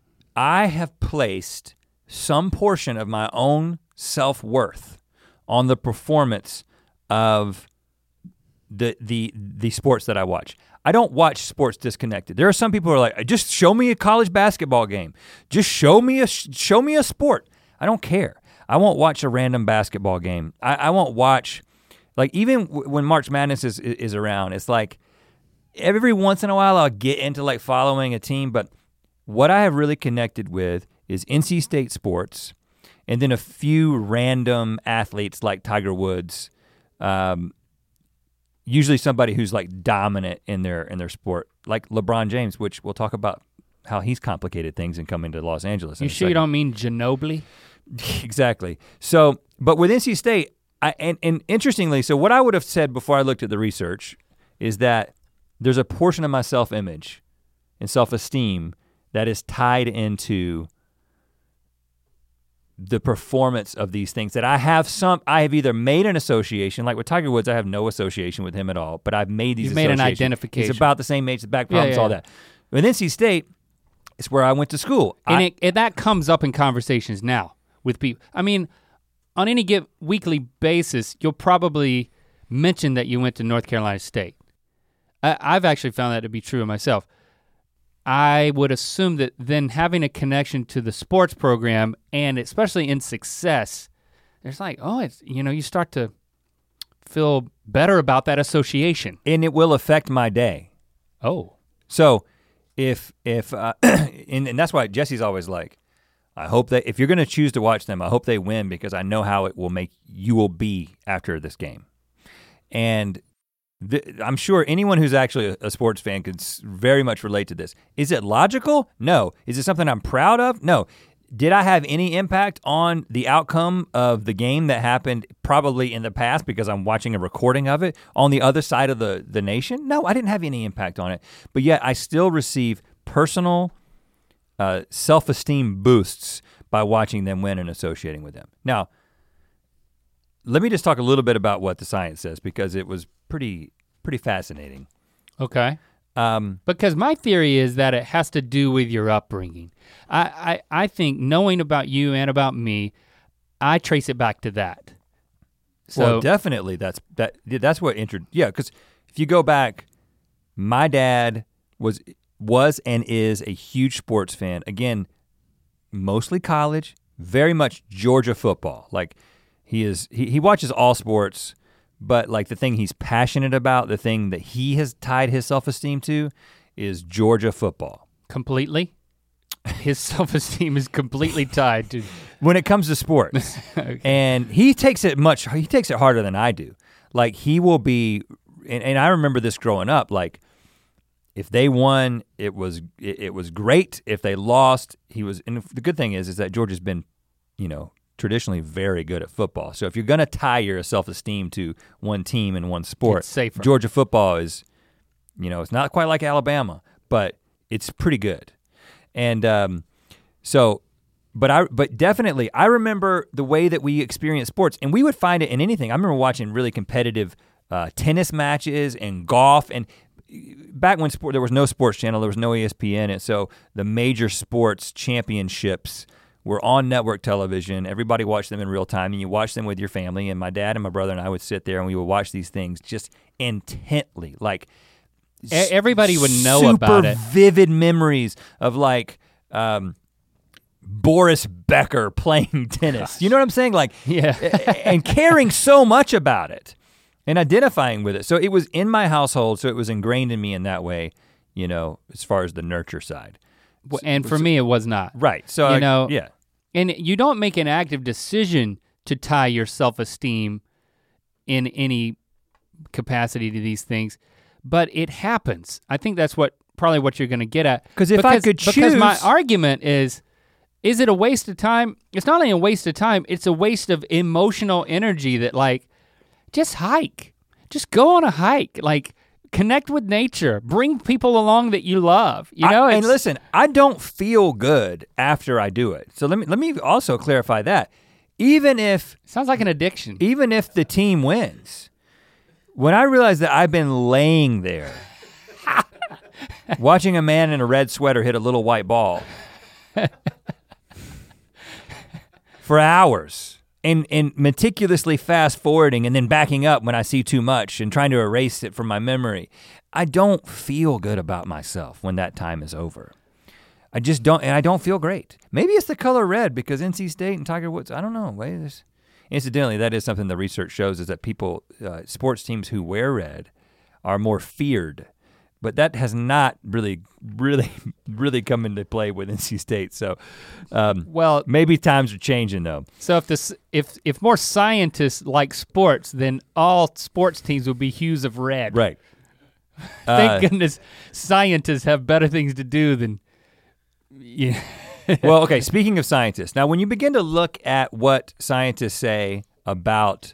I have placed some portion of my own self-worth on the performance of the, the, the sports that I watch. I don't watch sports disconnected. There are some people who are like, just show me a college basketball game. Just show me a, show me a sport. I don't care. I won't watch a random basketball game. I, I won't watch, like even w- when March Madness is, is around, it's like every once in a while I'll get into like following a team, but what I have really connected with is N C State sports and then a few random athletes like Tiger Woods, um, usually somebody who's like dominant in their in their sport, like LeBron James, which we'll talk about how he's complicated things in coming to Los Angeles. You sure you don't mean Ginobili? Exactly. So, but with N C State, I, and, and interestingly, so what I would have said before I looked at the research is that there's a portion of my self-image and self-esteem that is tied into the performance of these things that I have some, I have either made an association, like with Tiger Woods, I have no association with him at all, but I've made these You've made an identification. He's about the same age, the back problems, yeah, yeah. all that. With N C State, it's where I went to school. And, I, it, and that comes up in conversations now with people. I mean, on any give weekly basis, you'll probably mention that you went to North Carolina State. I, I've actually found that to be true of myself. I would assume that then having a connection to the sports program and especially in success, there's like, oh, it's, you know, you start to feel better about that association. and it will affect my day. Oh. So if, if uh, and, and that's why Jesse's always like, I hope that if you're gonna choose to watch them, I hope they win because I know how it will make you will be after this game. And th- I'm sure anyone who's actually a, a sports fan could s- very much relate to this. Is it logical? No. Is it something I'm proud of? No. Did I have any impact on the outcome of the game that happened probably in the past because I'm watching a recording of it on the other side of the, the nation? No, I didn't have any impact on it. But yet I still receive personal uh, self-esteem boosts by watching them win and associating with them. Now, let me just talk a little bit about what the science says because it was pretty pretty fascinating. Okay. Um, Because my theory is that it has to do with your upbringing. I, I, I think knowing about you and about me, I trace it back to that. So well, definitely that's that. That's what entered. Yeah, because if you go back, my dad was was and is a huge sports fan. Again, mostly college, very much Georgia football. Like he is, he, he watches all sports. But like the thing he's passionate about, the thing that he has tied his self-esteem to is Georgia football. completely, his self-esteem is completely tied to. When it comes to sports. Okay. And he takes it much, he takes it harder than I do. Like he will be, and, and I remember this growing up, like if they won, it was it, it was great. If they lost, he was, and the good thing is, is that Georgia's been, you know, traditionally very good at football. So if you're gonna tie your self-esteem to one team and one sport, It's safer. Georgia football is, you know, it's not quite like Alabama, but it's pretty good. And um, so, but I, but definitely, I remember the way that we experienced sports, and we would find it in anything. I remember watching really competitive uh, tennis matches and golf, and back when sport, there was no sports channel, there was no E S P N, and so the major sports championships were on network television. Everybody watched them in real time, and you watched them with your family. And my dad and my brother and I would sit there, and we would watch these things just intently, like E- everybody would know super about it. vivid memories of like um, Boris Becker playing tennis. Gosh. You know what I'm saying? Like, yeah, and caring so much about it and identifying with it. So it was in my household, so it was ingrained in me in that way, you know, as far as the nurture side. Well, and for so, me, it was not. Right, so you I, know, yeah. And you don't make an active decision to tie your self-esteem in any capacity to these things, but it happens. I think that's what probably what you're gonna get at. Because if because, I could choose. Because my argument is, is it a waste of time? It's not only a waste of time, it's a waste of emotional energy that like, just hike. Just go on a hike. Like, connect with nature. Bring people along that you love. You know, I, and listen, I don't feel good after I do it. So let me let me also clarify that. Even if sounds like an addiction. Even if the team wins, when I realize that I've been laying there watching a man in a red sweater hit a little white ball for hours and, and meticulously fast forwarding and then backing up when I see too much and trying to erase it from my memory, I don't feel good about myself when that time is over. I just don't, and I don't feel great. Maybe it's the color red because N C State and Tiger Woods, I don't know. Wait, this, incidentally, that is something the research shows is that people, uh, sports teams who wear red are more feared. But that has not really, really, really come into play with N C State. So, um, well, maybe times are changing though. So if this, if if more scientists like sports, then all sports teams would be hues of red. Right. Thank uh, goodness scientists have better things to do than. Yeah. Well, okay, speaking of scientists, now when you begin to look at what scientists say about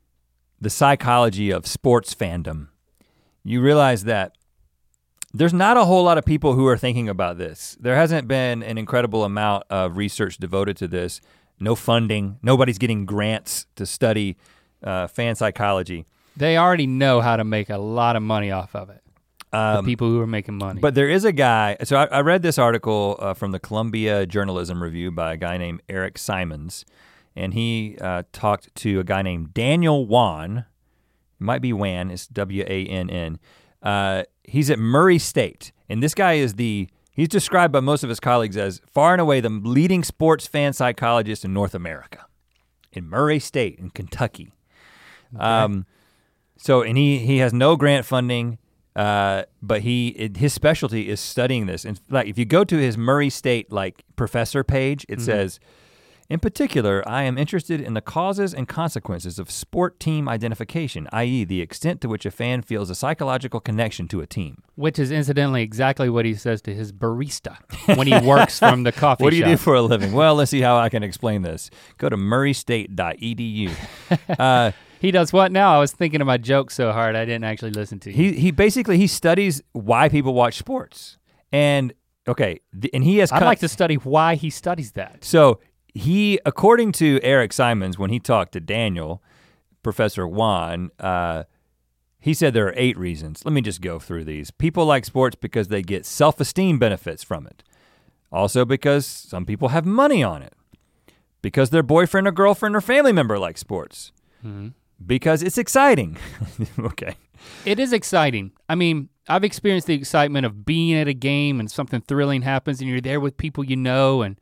the psychology of sports fandom, you realize that there's not a whole lot of people who are thinking about this. There hasn't been an incredible amount of research devoted to this, no funding, nobody's getting grants to study uh, fan psychology. They already know how to make a lot of money off of it. Um, the people who are making money. But there is a guy, so I, I read this article uh, from the Columbia Journalism Review by a guy named Eric Simons, and he uh, talked to a guy named Daniel Wann, it might be Wann, it's W A N N. Uh, he's at Murray State, and this guy is the, he's described by most of his colleagues as far and away the leading sports fan psychologist in North America, in Murray State in Kentucky. Okay. Um, so, and he he has no grant funding, Uh, but he it, his specialty is studying this. And like if you go to his Murray State like professor page, it mm-hmm. says, in particular, I am interested in the causes and consequences of sport team identification, that is the extent to which a fan feels a psychological connection to a team. Which is incidentally exactly what he says to his barista when he works from the coffee shop. What do you do for a living? Well, let's see how I can explain this. Go to murray state dot e d u. Uh, He does what now? I was thinking of my joke so hard I didn't actually listen to you. He he basically he studies why people watch sports. And okay, the, and he has I'd like to study why he studies that. So he, according to Eric Simons, when he talked to Daniel, Professor Wann, uh, he said there are eight reasons. Let me just go through these. People like sports because they get self-esteem benefits from it. Also because some people have money on it. Because their boyfriend or girlfriend or family member likes sports. Mm-hmm. Because it's exciting. Okay. It is exciting. I mean, I've experienced the excitement of being at a game and something thrilling happens and you're there with people you know and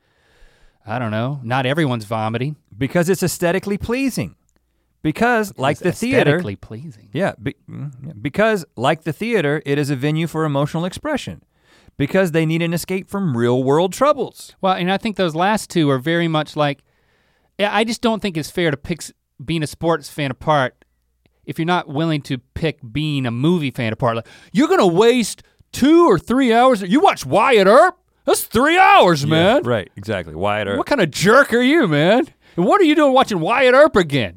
I don't know, not everyone's vomiting. Because it's aesthetically pleasing. Because it's like the theater. Aesthetically pleasing. Yeah, be, because like the theater, it is a venue for emotional expression. Because they need an escape from real world troubles. Well, and I think those last two are very much like, I just don't think it's fair to pick being a sports fan apart if you're not willing to pick being a movie fan apart. Like, you're gonna waste two or three hours. You watch Wyatt Earp? That's three hours, man. Yeah, right, exactly, Wyatt Earp. What kind of jerk are you, man? And what are you doing watching Wyatt Earp again?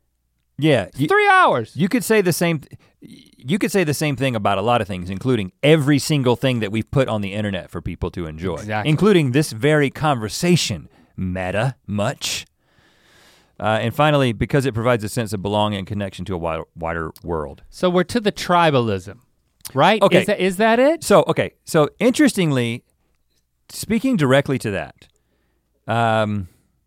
Yeah. You, three hours. You could say the same, you could say the same thing about a lot of things, including every single thing that we've put on the internet for people to enjoy. Exactly. Including this very conversation, Meta, much. Uh, and finally, because it provides a sense of belonging and connection to a wider, wider world. So we're to the tribalism, right? Okay. Is that, is that it? So, okay, so interestingly, speaking directly to that, um,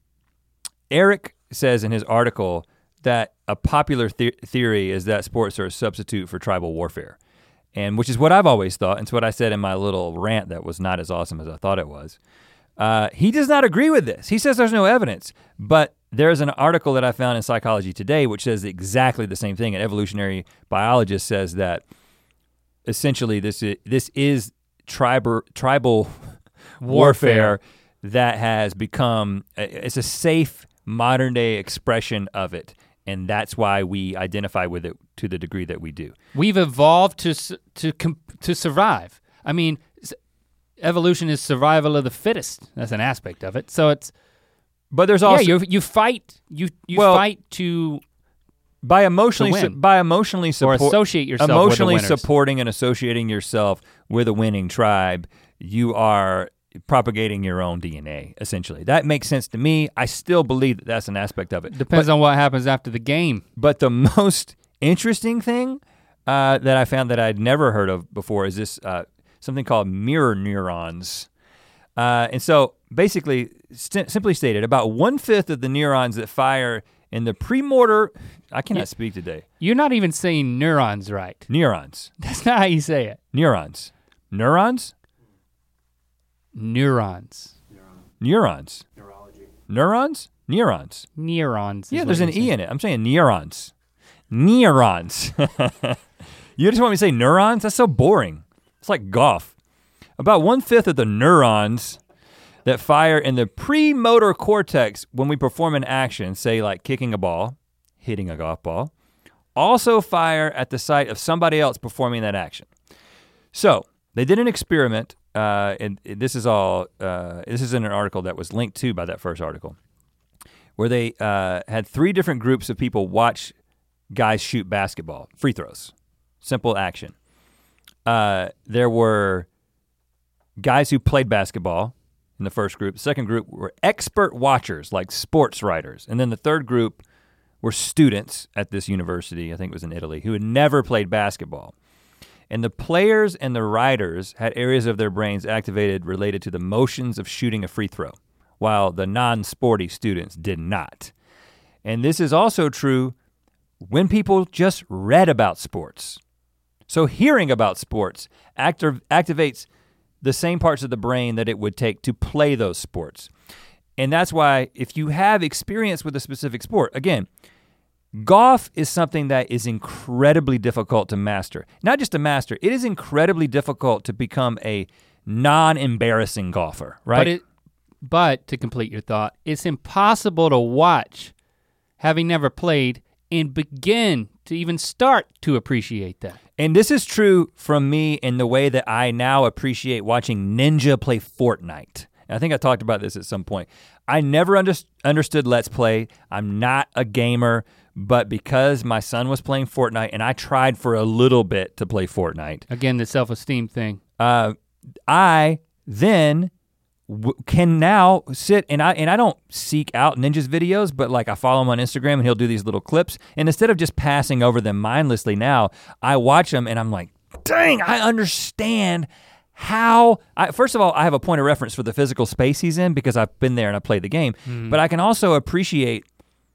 Eric says in his article that a popular the- theory is that sports are a substitute for tribal warfare. And which is what I've always thought, and it's what I said in my little rant that was not as awesome as I thought it was. Uh, he does not agree with this. He says there's no evidence, but there's an article that I found in Psychology Today which says exactly the same thing. An evolutionary biologist says that essentially this is, this is tribal, tribal warfare. warfare that has become, it's a safe modern day expression of it. And that's why we identify with it to the degree that we do. We've evolved to to to survive. I mean, evolution is survival of the fittest. That's an aspect of it. So it's, but there's also yeah, you you fight you you well, fight to by emotionally su- by emotionally support or associate yourself emotionally with the winners. supporting and associating yourself with a winning tribe. You are propagating your own D N A, essentially. That makes sense to me. I still believe that that's an aspect of it. Depends but, on what happens after the game. But the most interesting thing uh, that I found that I'd never heard of before is this uh, something called mirror neurons. Uh, and so basically, st- simply stated, about one fifth of the neurons that fire in the premotor, I cannot yeah. speak today. You're not even saying neurons right. Neurons. That's not how you say it. Neurons. Neurons? Neurons. Neurons. Neurology. Neurons? Neurons. Neurons. Yeah, there's an E in it. I'm saying neurons. Neurons. You just want me to say neurons? That's so boring. It's like golf. About one fifth of the neurons that fire in the premotor cortex when we perform an action, say like kicking a ball, hitting a golf ball, also fire at the site of somebody else performing that action. So they did an experiment. Uh, and this is all, uh, this is in an article that was linked to by that first article, where they uh, had three different groups of people watch guys shoot basketball, free throws, simple action. Uh, there were guys who played basketball in the first group. The second group were expert watchers, like sports writers. And then the third group were students at this university, I think it was in Italy, who had never played basketball. And the players and the writers had areas of their brains activated related to the motions of shooting a free throw, while the non-sporty students did not. And this is also true when people just read about sports. So hearing about sports activ- activates the same parts of the brain that it would take to play those sports. And that's why if you have experience with a specific sport, again, golf is something that is incredibly difficult to master. Not just to master, it is incredibly difficult to become a non-embarrassing golfer, right? But, it, but to complete your thought, it's impossible to watch, having never played, and begin to even start to appreciate that. And this is true from me in the way that I now appreciate watching Ninja play Fortnite. I think I talked about this at some point. I never under, understood Let's Play. I'm not a gamer. But because my son was playing Fortnite and I tried for a little bit to play Fortnite. Again, the self-esteem thing. Uh, I then w- can now sit and I and I don't seek out Ninja's videos, but like I follow him on Instagram and he'll do these little clips. And instead of just passing over them mindlessly now, I watch them and I'm like, dang, I understand how, I, first of all, I have a point of reference for the physical space he's in because I've been there and I played the game. Mm. But I can also appreciate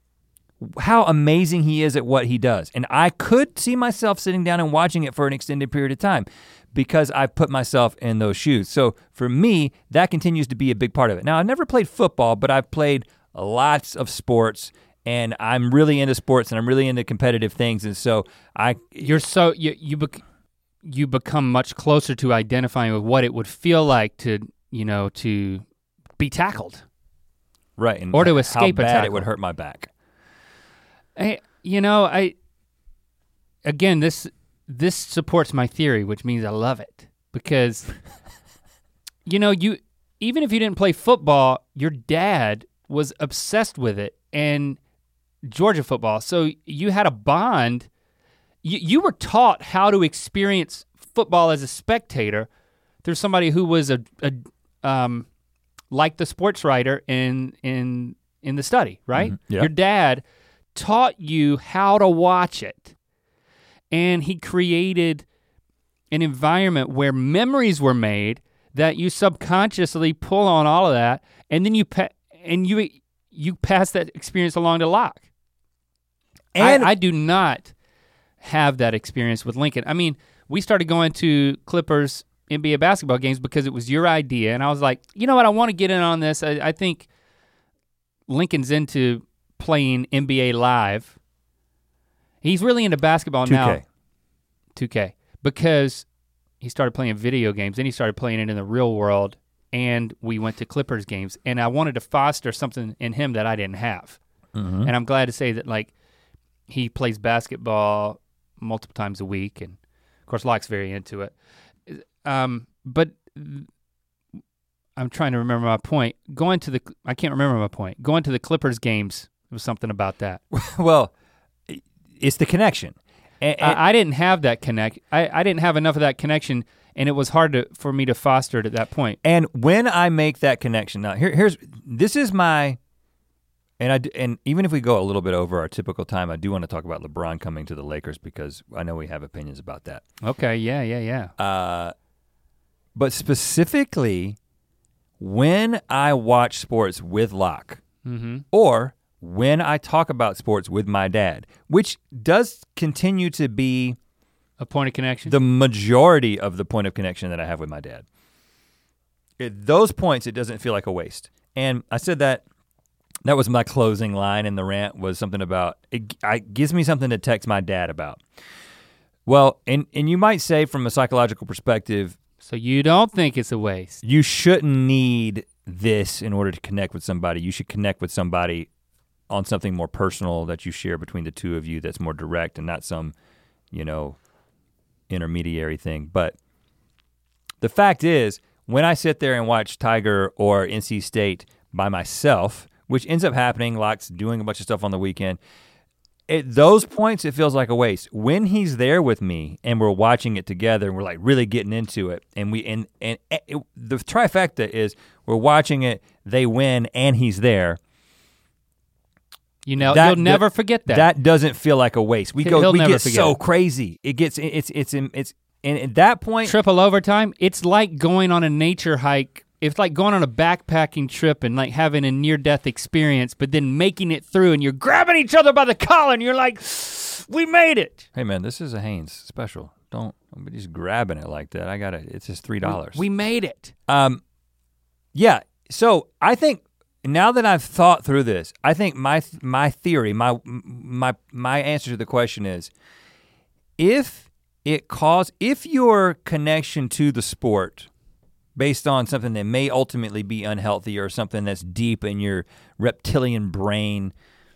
how amazing he is at what he does. And I could see myself sitting down and watching it for an extended period of time because I've put myself in those shoes. So for me, that continues to be a big part of it. Now, I've never played football, but I've played lots of sports and I'm really into sports and I'm really into competitive things. And so I- You're so, you, you, bec- you become much closer to identifying with what it would feel like to, you know, to be tackled. Right, and or to escape how a bad tackle. It would hurt my back. I, you know, I, again, this this supports my theory, which means I love it because, you know, you even if you didn't play football, your dad was obsessed with it and Georgia football. So you had a bond. You, you were taught how to experience football as a spectator through somebody who was a, a um, like the sports writer in in in the study, right? Mm-hmm. Yep. Your dad taught you how to watch it. And he created an environment where memories were made that you subconsciously pull on all of that, and then you pa- and you you pass that experience along to Locke. And I, I do not have that experience with Lincoln. I mean, we started going to Clippers N B A basketball games because it was your idea. And I was like, you know what, I wanna get in on this. I, I think Lincoln's into playing N B A Live. He's really into basketball two K. now. two K. Because he started playing video games, then he started playing it in the real world, and we went to Clippers games. And I wanted to foster something in him that I didn't have. Mm-hmm. And I'm glad to say that like he plays basketball multiple times a week, and of course Locke's very into it. Um, but I'm trying to remember my point. Going to the, I can't remember my point. Going to the Clippers games, it was something about that. Well, it's the connection. And, and I, I didn't have that connect. I, I didn't have enough of that connection, and it was hard to for me to foster it at that point. And when I make that connection, now here, here's this is my, and I and even if we go a little bit over our typical time, I do want to talk about LeBron coming to the Lakers because I know we have opinions about that. Okay, yeah, yeah, yeah. Uh, but specifically, when I watch sports with Locke, Mm-hmm. or when I talk about sports with my dad, which does continue to be A point of connection? the majority of the point of connection that I have with my dad. At those points, it doesn't feel like a waste. And I said that, that was my closing line in the rant was something about, it, it gives me something to text my dad about. Well, and, and you might say from a psychological perspective, So you don't think it's a waste? you shouldn't need this in order to connect with somebody. You should connect with somebody on something more personal that you share between the two of you that's more direct and not some, you know, intermediary thing. But the fact is, when I sit there and watch Tiger or N C State by myself, which ends up happening, Locke's doing a bunch of stuff on the weekend, at those points it feels like a waste. When he's there with me and we're watching it together and we're like really getting into it, and we and and it, the trifecta is we're watching it, they win, and he's there. You know, That- you'll never forget that. That doesn't feel like a waste. We go, He'll we never get forget so it. crazy. It gets, it's, it's, it's, it's, and at that point, Triple overtime, it's like going on a nature hike. It's like going on a backpacking trip and like having a near-death experience, but then making it through and you're grabbing each other by the collar and you're like, we made it. hey man, this is a Hanes special. Don't, don't be just grabbing it like that. I got it. It's just three dollars. We made it. Um, yeah. So I think now that I've thought through this, I think my my theory, my my my answer to the question is, if it cause if your connection to the sport, based on something that may ultimately be unhealthy or something that's deep in your reptilian brain,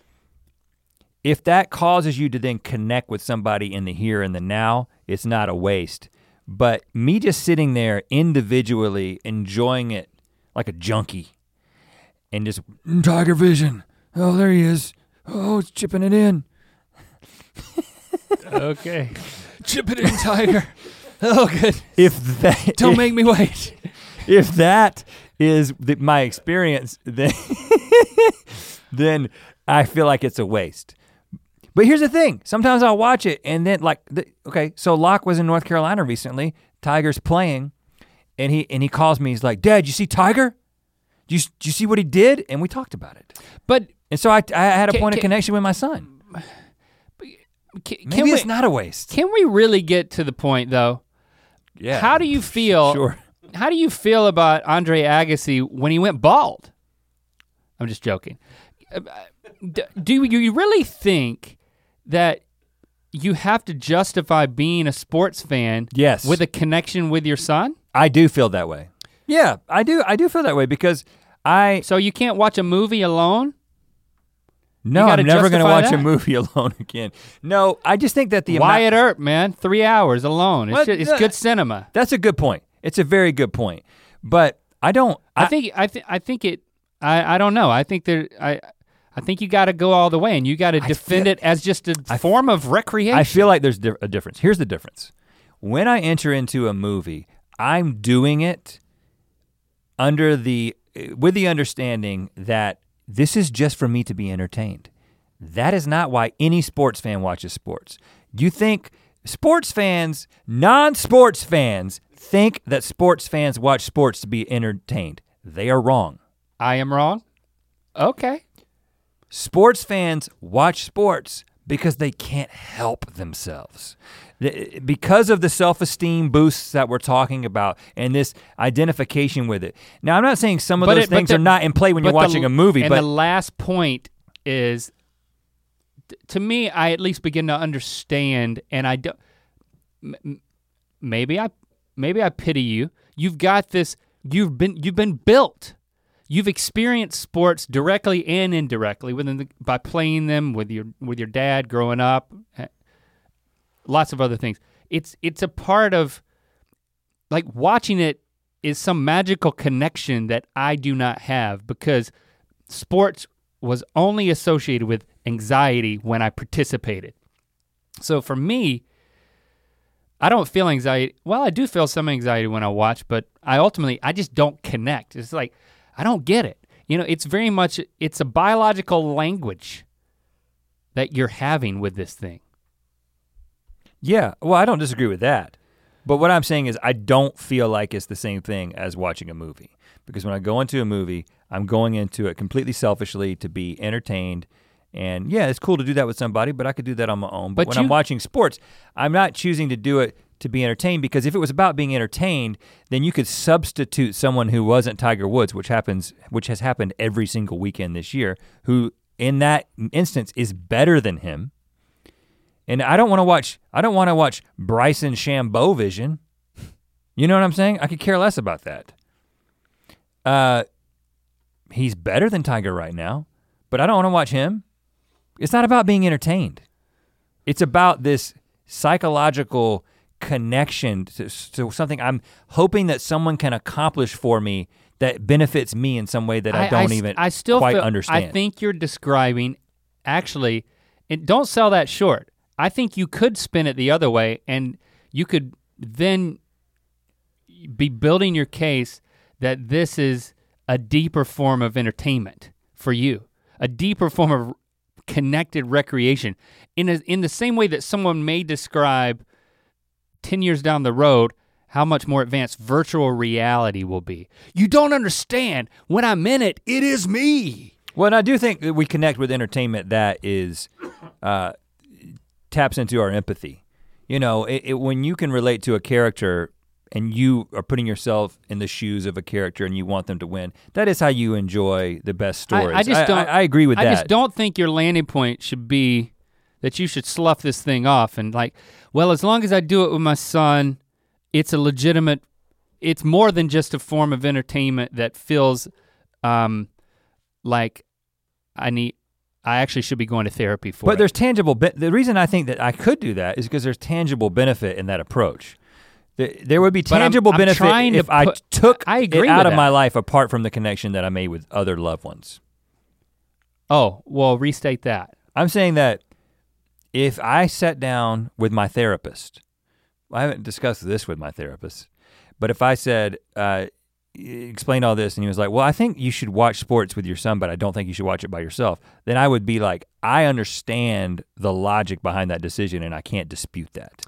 if that causes you to then connect with somebody in the here and the now, it's not a waste. But me just sitting there individually enjoying it like a junkie and just, "Mm, Tiger Vision, oh there he is, oh it's chipping it in. Okay. Chip it in, Tiger. Oh, good. If that, Don't if, make me wait. if that is the, my experience, then, then I feel like it's a waste. But here's the thing, sometimes I'll watch it and then like, the, okay, so Locke was in North Carolina recently, Tiger's playing, and he and he calls me, he's like, Dad, you see Tiger? Do you, do you see what he did? And we talked about it. But And so I, I had a Can- point of can- connection with my son. can, Maybe can we, it's not a waste. can we really get to the point though? Yeah. How do you feel? Sure. How do you feel about Andre Agassi when he went bald? I'm just joking. Uh, d- Do you really think that you have to justify being a sports fan Yes. with a connection with your son? I do feel that way. Yeah, I do. I do feel that way because I So you can't watch a movie alone? no, gotta I'm never going to justify watch a that. movie alone again. No, I just think that the amount- Wyatt Earp, man, three hours alone. It's, What? ju- it's No, good cinema. That's a good point. It's a very good point. But I don't. I, think I think I think it. I I don't know. I think there. I I think you got to go all the way, and you got to defend feel- it as just a I- form of recreation. I feel like there's di- a difference. Here's the difference. When I enter into a movie, I'm doing it under the with the understanding that this is just for me to be entertained. That is not why any sports fan watches sports. You think sports fans, non-sports fans, think that sports fans watch sports to be entertained. They are wrong. I am wrong. Okay. Sports fans watch sports Because they can't help themselves. Because of the self-esteem boosts that we're talking about and this identification with it. Now, I'm not saying some of but those it, things the, are not in play when you're watching the, a movie, and but- the last point is, to me, I at least begin to understand, and I don't, maybe I, maybe I pity you. You've got this, you've been, you've been built. You've experienced sports directly and indirectly within the, by playing them with your with your dad growing up, lots of other things. It's it's a part of, like, watching it is some magical connection that I do not have, because sports was only associated with anxiety when I participated. So for me, I don't feel anxiety. Well, I do feel some anxiety when I watch, but I ultimately, I just don't connect. It's like, I don't get it. You know, it's very much, it's a biological language that you're having with this thing. Yeah, well, I don't disagree with that. But what I'm saying is I don't feel like it's the same thing as watching a movie. Because when I go into a movie, I'm going into it completely selfishly to be entertained. And yeah, it's cool to do that with somebody, but I could do that on my own. But, But when you- I'm watching sports, I'm not choosing to do it to be entertained, because if it was about being entertained, then you could substitute someone who wasn't Tiger Woods, which happens, which has happened every single weekend this year, who in that instance is better than him. And I don't wanna watch, I don't wanna watch Bryson Shambo vision. You know what I'm saying? I could care less about that. Uh, he's better than Tiger right now, but I don't wanna watch him. It's not about being entertained. It's about this psychological connection to, to something I'm hoping that someone can accomplish for me that benefits me in some way that I, don't I, even I still quite feel, understand. I think you're describing, actually, and don't sell that short. I think you could spin it the other way, and you could then be building your case that this is a deeper form of entertainment for you, a deeper form of connected recreation. In, a, in the same way that someone may describe ten years down the road how much more advanced virtual reality will be. You don't understand, when I'm in it, it is me. Well, and I do think that we connect with entertainment that is, uh, taps into our empathy. You know, it, it, when you can relate to a character and you are putting yourself in the shoes of a character and you want them to win, that is how you enjoy the best stories. I, I just don't. I, I agree with I that. just don't think your landing point should be that you should slough this thing off and like, well, as long as I do it with my son, it's a legitimate, it's more than just a form of entertainment that feels um, like I need, I actually should be going to therapy for But it. there's tangible, be- the reason I think that I could do that is because there's tangible benefit in that approach. There, there would be But I'm- tangible I'm benefit trying to if I put- took I agree it out with of that. my life apart from the connection that I made with other loved ones. Oh, well, restate that. I'm saying that if I sat down with my therapist, I haven't discussed this with my therapist, but if I said, uh, explain all this and he was like, well, I think you should watch sports with your son, but I don't think you should watch it by yourself, then I would be like, I understand the logic behind that decision and I can't dispute that.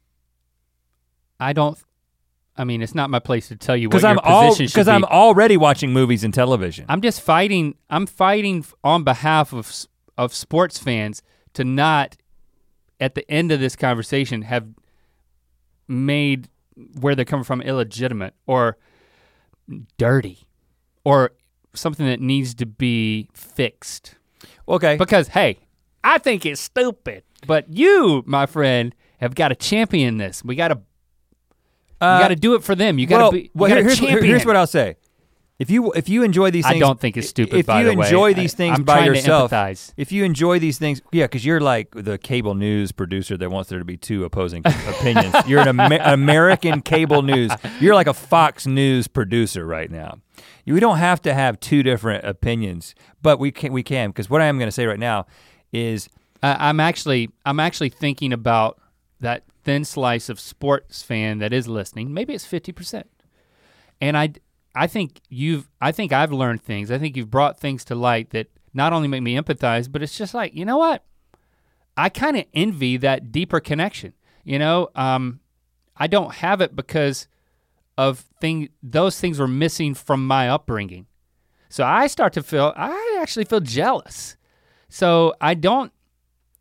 I don't, I mean, it's not my place to tell you what Because your I'm all position should because be. I'm already watching movies and television. I'm just fighting, I'm fighting on behalf of s- of sports fans to not, at the end of this conversation, have made where they're coming from illegitimate or dirty or something that needs to be fixed. Okay. Because, hey, I think it's stupid, but you, my friend, have got to champion this. We got to Uh, you got to do it for them. You got to well, be you well, gotta here's, champion. here's what I'll say. If you if you enjoy these I things, don't think it's stupid, If by you the way. enjoy I- these things I'm by trying to yourself, empathize. if you enjoy these things, yeah, because you're like the cable news producer that wants there to be two opposing opinions. You're an Amer- American cable news. You're like a Fox News producer right now. We don't have to have two different opinions, but we can. We can because what I am going to say right now is Uh, I'm actually I'm actually thinking about that thin slice of sports fan that is listening. Maybe it's fifty percent. And I I think you've I think I've learned things. I think you've brought things to light that not only make me empathize, but it's just like, you know what? I kind of envy that deeper connection. You know, um, I don't have it because of thing those things were missing from my upbringing. So I start to feel I actually feel jealous. So I don't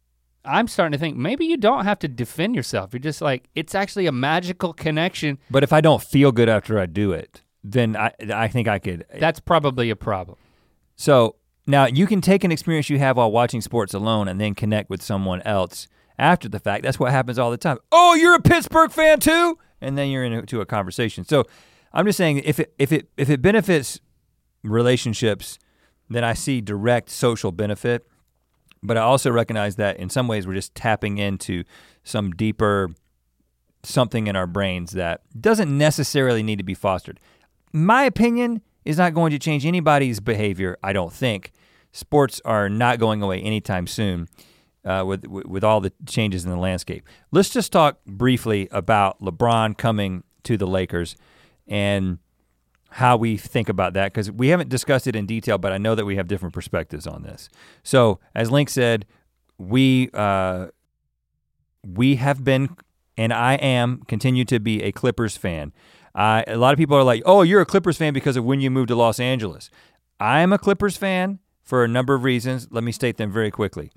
I'm starting to think maybe you don't have to defend yourself. You're just like, it's actually a magical connection. But if I don't feel good after I do it, then I I think I could. That's probably a problem. So now you can take an experience you have while watching sports alone and then connect with someone else after the fact. That's what happens all the time. Oh, you're a Pittsburgh fan too? And then you're into a conversation. So I'm just saying if it if it if it benefits relationships, then I see direct social benefit. But I also recognize that in some ways we're just tapping into some deeper something in our brains that doesn't necessarily need to be fostered. My opinion is not going to change anybody's behavior, I don't think. Sports are not going away anytime soon uh, with, with all the changes in the landscape. Let's just talk briefly about LeBron coming to the Lakers and how we think about that, because we haven't discussed it in detail, but I know that we have different perspectives on this. So as Link said, we uh, we have been, and I am, continue to be a Clippers fan. Uh, a lot of people are like, oh, you're a Clippers fan because of when you moved to Los Angeles. I am a Clippers fan for a number of reasons. Let me state them very quickly.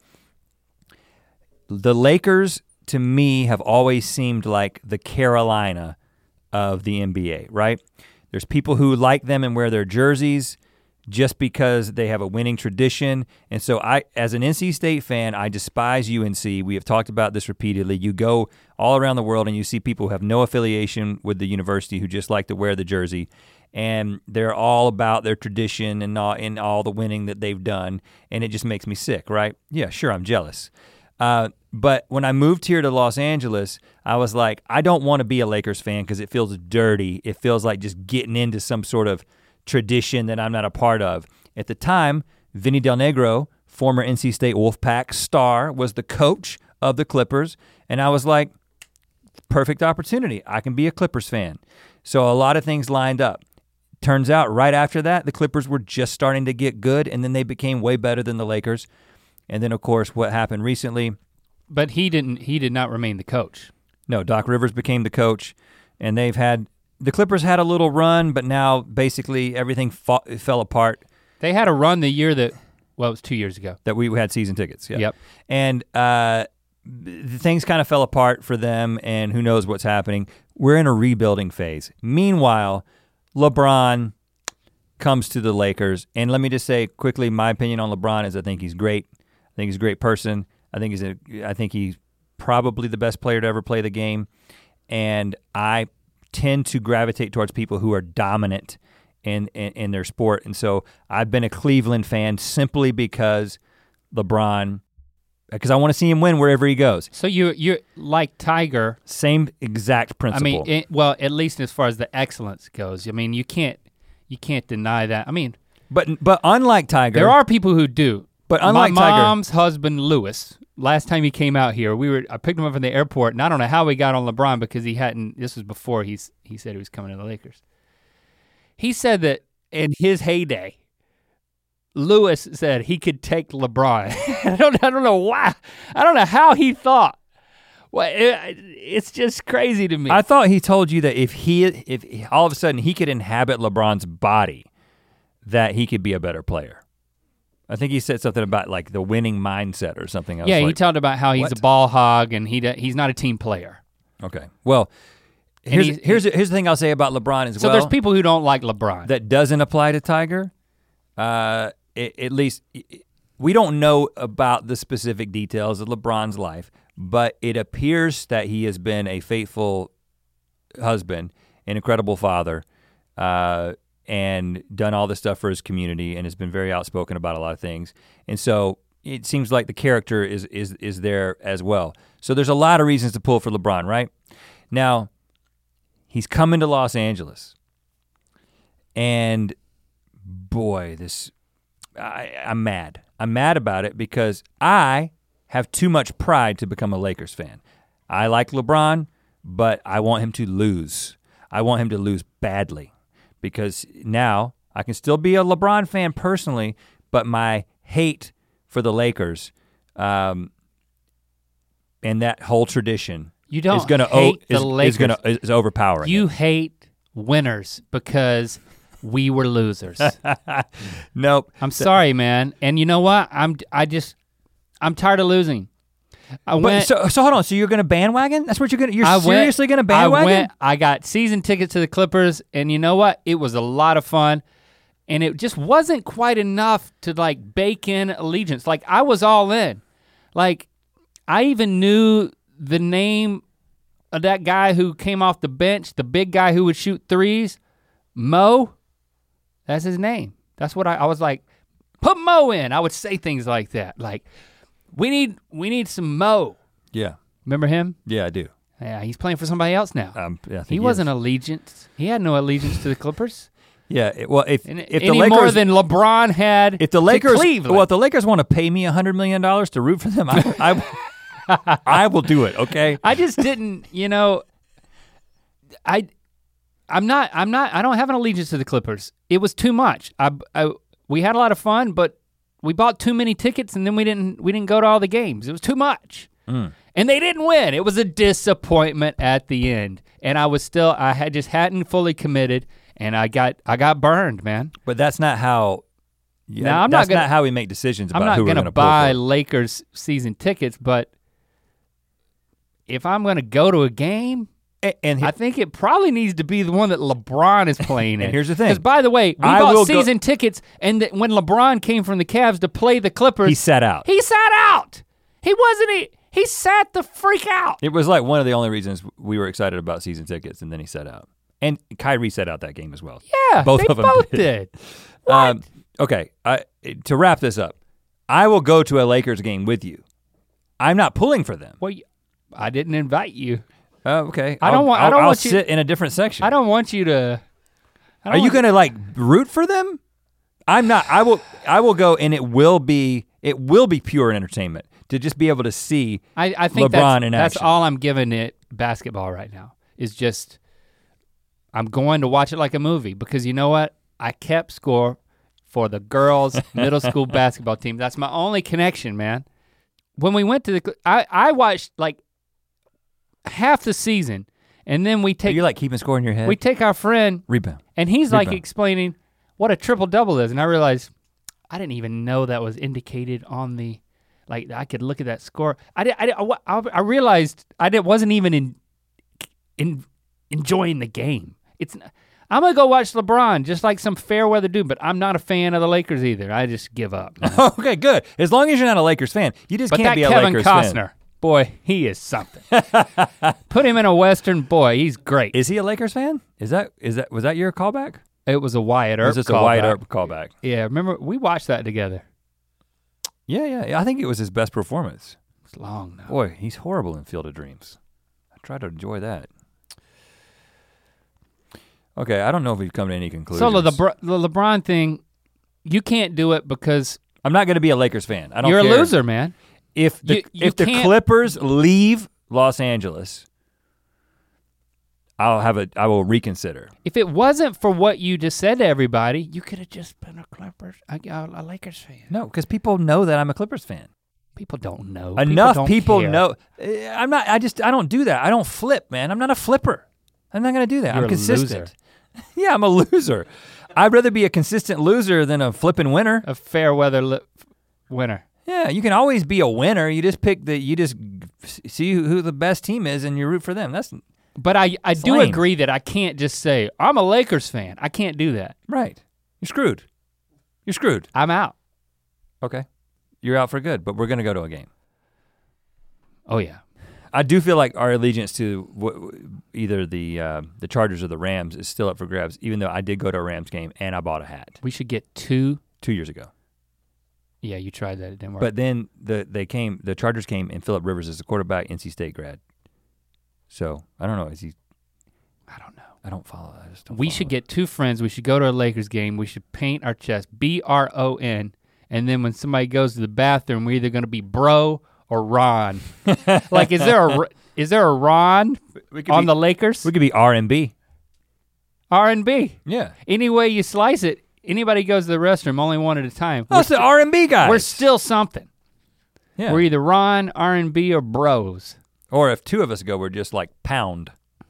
The Lakers, to me, have always seemed like the Carolina of the N B A, right? There's people who like them and wear their jerseys just because they have a winning tradition. And so I, as an N C State fan, I despise U N C. We have talked about this repeatedly. You go all around the world and you see people who have no affiliation with the university who just like to wear the jersey. And they're all about their tradition and all, and all the winning that they've done. And it just makes me sick, right? Yeah, sure, I'm jealous. Uh, but when I moved here to Los Angeles, I was like, I don't want to be a Lakers fan because it feels dirty. It feels like just getting into some sort of tradition that I'm not a part of. At the time, Vinny Del Negro, former N C State Wolfpack star, was the coach of the Clippers. And I was like, perfect opportunity. I can be a Clippers fan. So a lot of things lined up. Turns out right after that, the Clippers were just starting to get good, and then they became way better than the Lakers. And then of course, what happened recently. But he didn't, he did not remain the coach. No, Doc Rivers became the coach, and they've had, the Clippers had a little run, but now basically everything fought, fell apart. They had a run the year that, well, it was two years ago. That we had season tickets, yeah. Yep. And uh, things kind of fell apart for them, and who knows what's happening. We're in a rebuilding phase. Meanwhile, LeBron comes to the Lakers, and let me just say quickly, my opinion on LeBron is I think he's great. I think he's a great person. I think he's a, I think he's probably the best player to ever play the game, and I tend to gravitate towards people who are dominant in, in, in their sport. And so I've been a Cleveland fan simply because LeBron, because I want to see him win wherever he goes. So you you like Tiger. Same exact principle. I mean, it, well, at least as far as the excellence goes. I mean, you can't you can't deny that. I mean, but but unlike Tiger, there are people who do. But unlike My Tiger, mom's husband Lewis, last time he came out here, we were I picked him up from the airport, and I don't know how we got on LeBron because he hadn't. This was before he's he said he was coming to the Lakers. He said that in his heyday, Lewis said he could take LeBron. I don't I don't know why. I don't know how he thought. Well, it, it's just crazy to me. I thought he told you that if he if all of a sudden he could inhabit LeBron's body, that he could be a better player. I think he said something about like the winning mindset or something else. Yeah, like, he talked about how he's what? a ball hog and he he's not a team player. Okay, well, here's he, here's here's the thing I'll say about LeBron as so well. So there's people who don't like LeBron. That doesn't apply to Tiger. Uh, it, at least it, we don't know about the specific details of LeBron's life, but it appears that he has been a faithful husband, an incredible father. Uh, and done all this stuff for his community and has been very outspoken about a lot of things. And so it seems like the character is is is there as well. So there's a lot of reasons to pull for LeBron, right? Now, he's coming to Los Angeles. And boy, this, I, I'm mad. I'm mad about it because I have too much pride to become a Lakers fan. I like LeBron, but I want him to lose. I want him to lose badly. Because now I can still be a LeBron fan personally, but my hate for the Lakers um, and that whole tradition you don't is gonna hate o- the is, Lakers. is gonna is overpowering. You it. hate winners because we were losers. Nope. I'm sorry, man. And you know what? I'm I just I'm tired of losing. I went. But so, so hold on. So you're gonna bandwagon? That's what you're gonna. You're I seriously went, gonna bandwagon? I went. I got season tickets to the Clippers, and you know what? It was a lot of fun, and it just wasn't quite enough to like bake in allegiance. Like I was all in. Like I even knew the name of that guy who came off the bench, the big guy who would shoot threes, Mo. That's his name. That's what I, I was like. Put Mo in. I would say things like that. Like, we need we need some Mo. Yeah. Remember him? Yeah, I do. Yeah, he's playing for somebody else now. Um, yeah, I think he, he wasn't is. allegiance. He had no allegiance to the Clippers. Yeah. It, well, if And if the any Lakers more than LeBron had if the to Lakers Cleveland. well, if the Lakers want to pay me a hundred million dollars to root for them, I, I I will do it. Okay. I just didn't. You know, I I'm not I'm not I don't have an allegiance to the Clippers. It was too much. I, I we had a lot of fun, but we bought too many tickets and then we didn't we didn't go to all the games. It was too much. Mm. And they didn't win. It was a disappointment at the end. And I was still I had just hadn't fully committed and I got I got burned, man. But that's not how yeah, No, I'm that's not gonna- not how we make decisions about I'm not who we're gonna gonna pull buy for. Lakers season tickets, but if I'm gonna go to a game, And, and he- I think it probably needs to be the one that LeBron is playing in. And here's the thing. Because by the way, we I bought will go- season tickets, and th- when LeBron came from the Cavs to play the Clippers, he sat out. he sat out. He wasn't. He, he sat the freak out. It was like one of the only reasons we were excited about season tickets, and then he sat out. And Kyrie sat out that game as well. Yeah, both they of them both did. did. What? Um, okay, I, to wrap this up, I will go to a Lakers game with you. I'm not pulling for them. Well, you, I didn't invite you. Uh, okay, I don't I'll, want- I I'll, don't I'll want you- sit in a different section. I don't want you to. I don't Are you want- gonna like root for them? I'm not. I will. I will go, and it will be. It will be pure entertainment to just be able to see. I, I think LeBron that's, in that's action. all I'm giving it basketball right now. Is just I'm going to watch it like a movie because you know what? I kept score for the girls' middle school basketball team. That's my only connection, man. When we went to the, I I watched like half the season, and then we Are take you like keeping score in your head? we take our friend, Rebound. and he's like Rebound. explaining what a triple double is, and I realized I didn't even know that was indicated on the. Like I could look at that score. I did. I, did, I, I realized I did, wasn't even in, in enjoying the game. It's. I'm gonna go watch LeBron just like some fair weather dude, but I'm not a fan of the Lakers either. I just give up. man. Okay, good. As long as you're not a Lakers fan, you just But can't that be a Kevin Lakers Costner, fan. boy, he is something. Put him in a Western, boy, he's great. Is he a Lakers fan? Is that is that was that your callback? It was a Wyatt Or Earp was this a callback. Wyatt Earp callback? Yeah, remember we watched that together. Yeah, yeah, yeah. I think it was his best performance. It's long now. Boy, he's horrible in Field of Dreams. I try to enjoy that. Okay, I don't know if we've come to any conclusions. So the, LeBron, the LeBron thing, you can't do it because I'm not going to be a Lakers fan. I don't. you're care. a loser, man. If the You- you if the can't- Clippers leave Los Angeles, I'll have a. I will reconsider. If it wasn't for what you just said to everybody, you could have just been a Clippers, a, a Lakers fan. No, because people know that I'm a Clippers fan. People don't know. Enough don't people care. know. Eh, I'm not. I just. I don't do that. I don't flip, man. I'm not a flipper. I'm not going to do that. You're I'm a consistent. loser. Yeah, I'm a loser. I'd rather be a consistent loser than a flipping winner. A fair weather li- winner. Yeah, you can always be a winner. You just pick the. You just see who, who the best team is, and you root for them. That's But I, I do lame. agree that I can't just say, I'm a Lakers fan. I can't do that. right. You're screwed. You're screwed. I'm out. Okay, you're out for good. But we're gonna go to a game. Oh yeah. I do feel like our allegiance to w- w- either the uh, the Chargers or the Rams is still up for grabs. Even though I did go to a Rams game and I bought a hat We should get two. two years ago. Yeah, you tried that, it didn't work. But then the they came, the Chargers came, and Phillip Rivers is a quarterback, N C State grad. So I don't know. Is he? I don't know. I don't follow. I just don't. We follow should it. get two friends. We should go to a Lakers game. We should paint our chest, B R O N. And then when somebody goes to the bathroom, we're either gonna be bro or Ron. Like, is there a is there a Ron we could on be, the Lakers? We could be R and B. R and B. Yeah. Any way you slice it, anybody goes to the restroom only one at a time. Oh, it's the R and B guys. We're still something. yeah. We're either Ron, R and B, or bros. Or if two of us go, we're just like pound.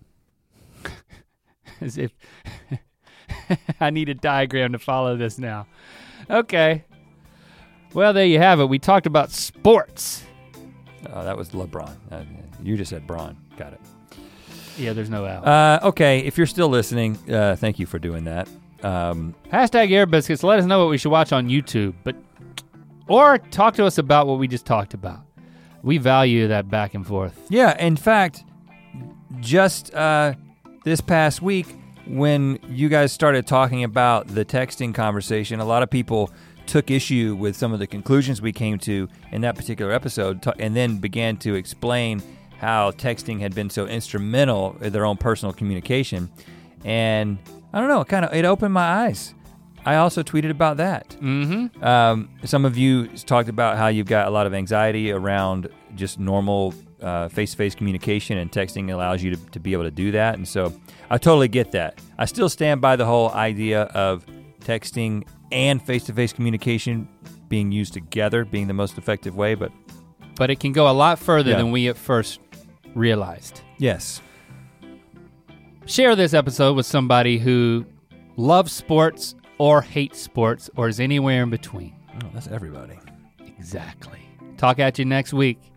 As if I need a diagram to follow this now. Okay. Well, there you have it. We talked about sports. Oh, that was LeBron. Uh, you just said Braun. Got it. Yeah, there's no out. Uh, okay, if you're still listening, uh, thank you for doing that. Um, Hashtag Air Biscuits. Let us know what we should watch on YouTube, but or talk to us about what we just talked about. We value that back and forth. Yeah, in fact, just uh, this past week, when you guys started talking about the texting conversation, a lot of people took issue with some of the conclusions we came to in that particular episode, t- and then began to explain how texting had been so instrumental in their own personal communication. And I don't know, it kind of, it opened my eyes. I also tweeted about that. Mm-hmm. Um, some of you talked about how you've got a lot of anxiety around just normal uh, face-to-face communication, and texting allows you to, to be able to do that. And so I totally get that. I still stand by the whole idea of texting and face-to-face communication being used together being the most effective way, but But it can go a lot further Yeah. than we at first realized. yes. Share this episode with somebody who loves sports or hates sports or is anywhere in between. Oh, that's everybody. Exactly. Talk at you next week.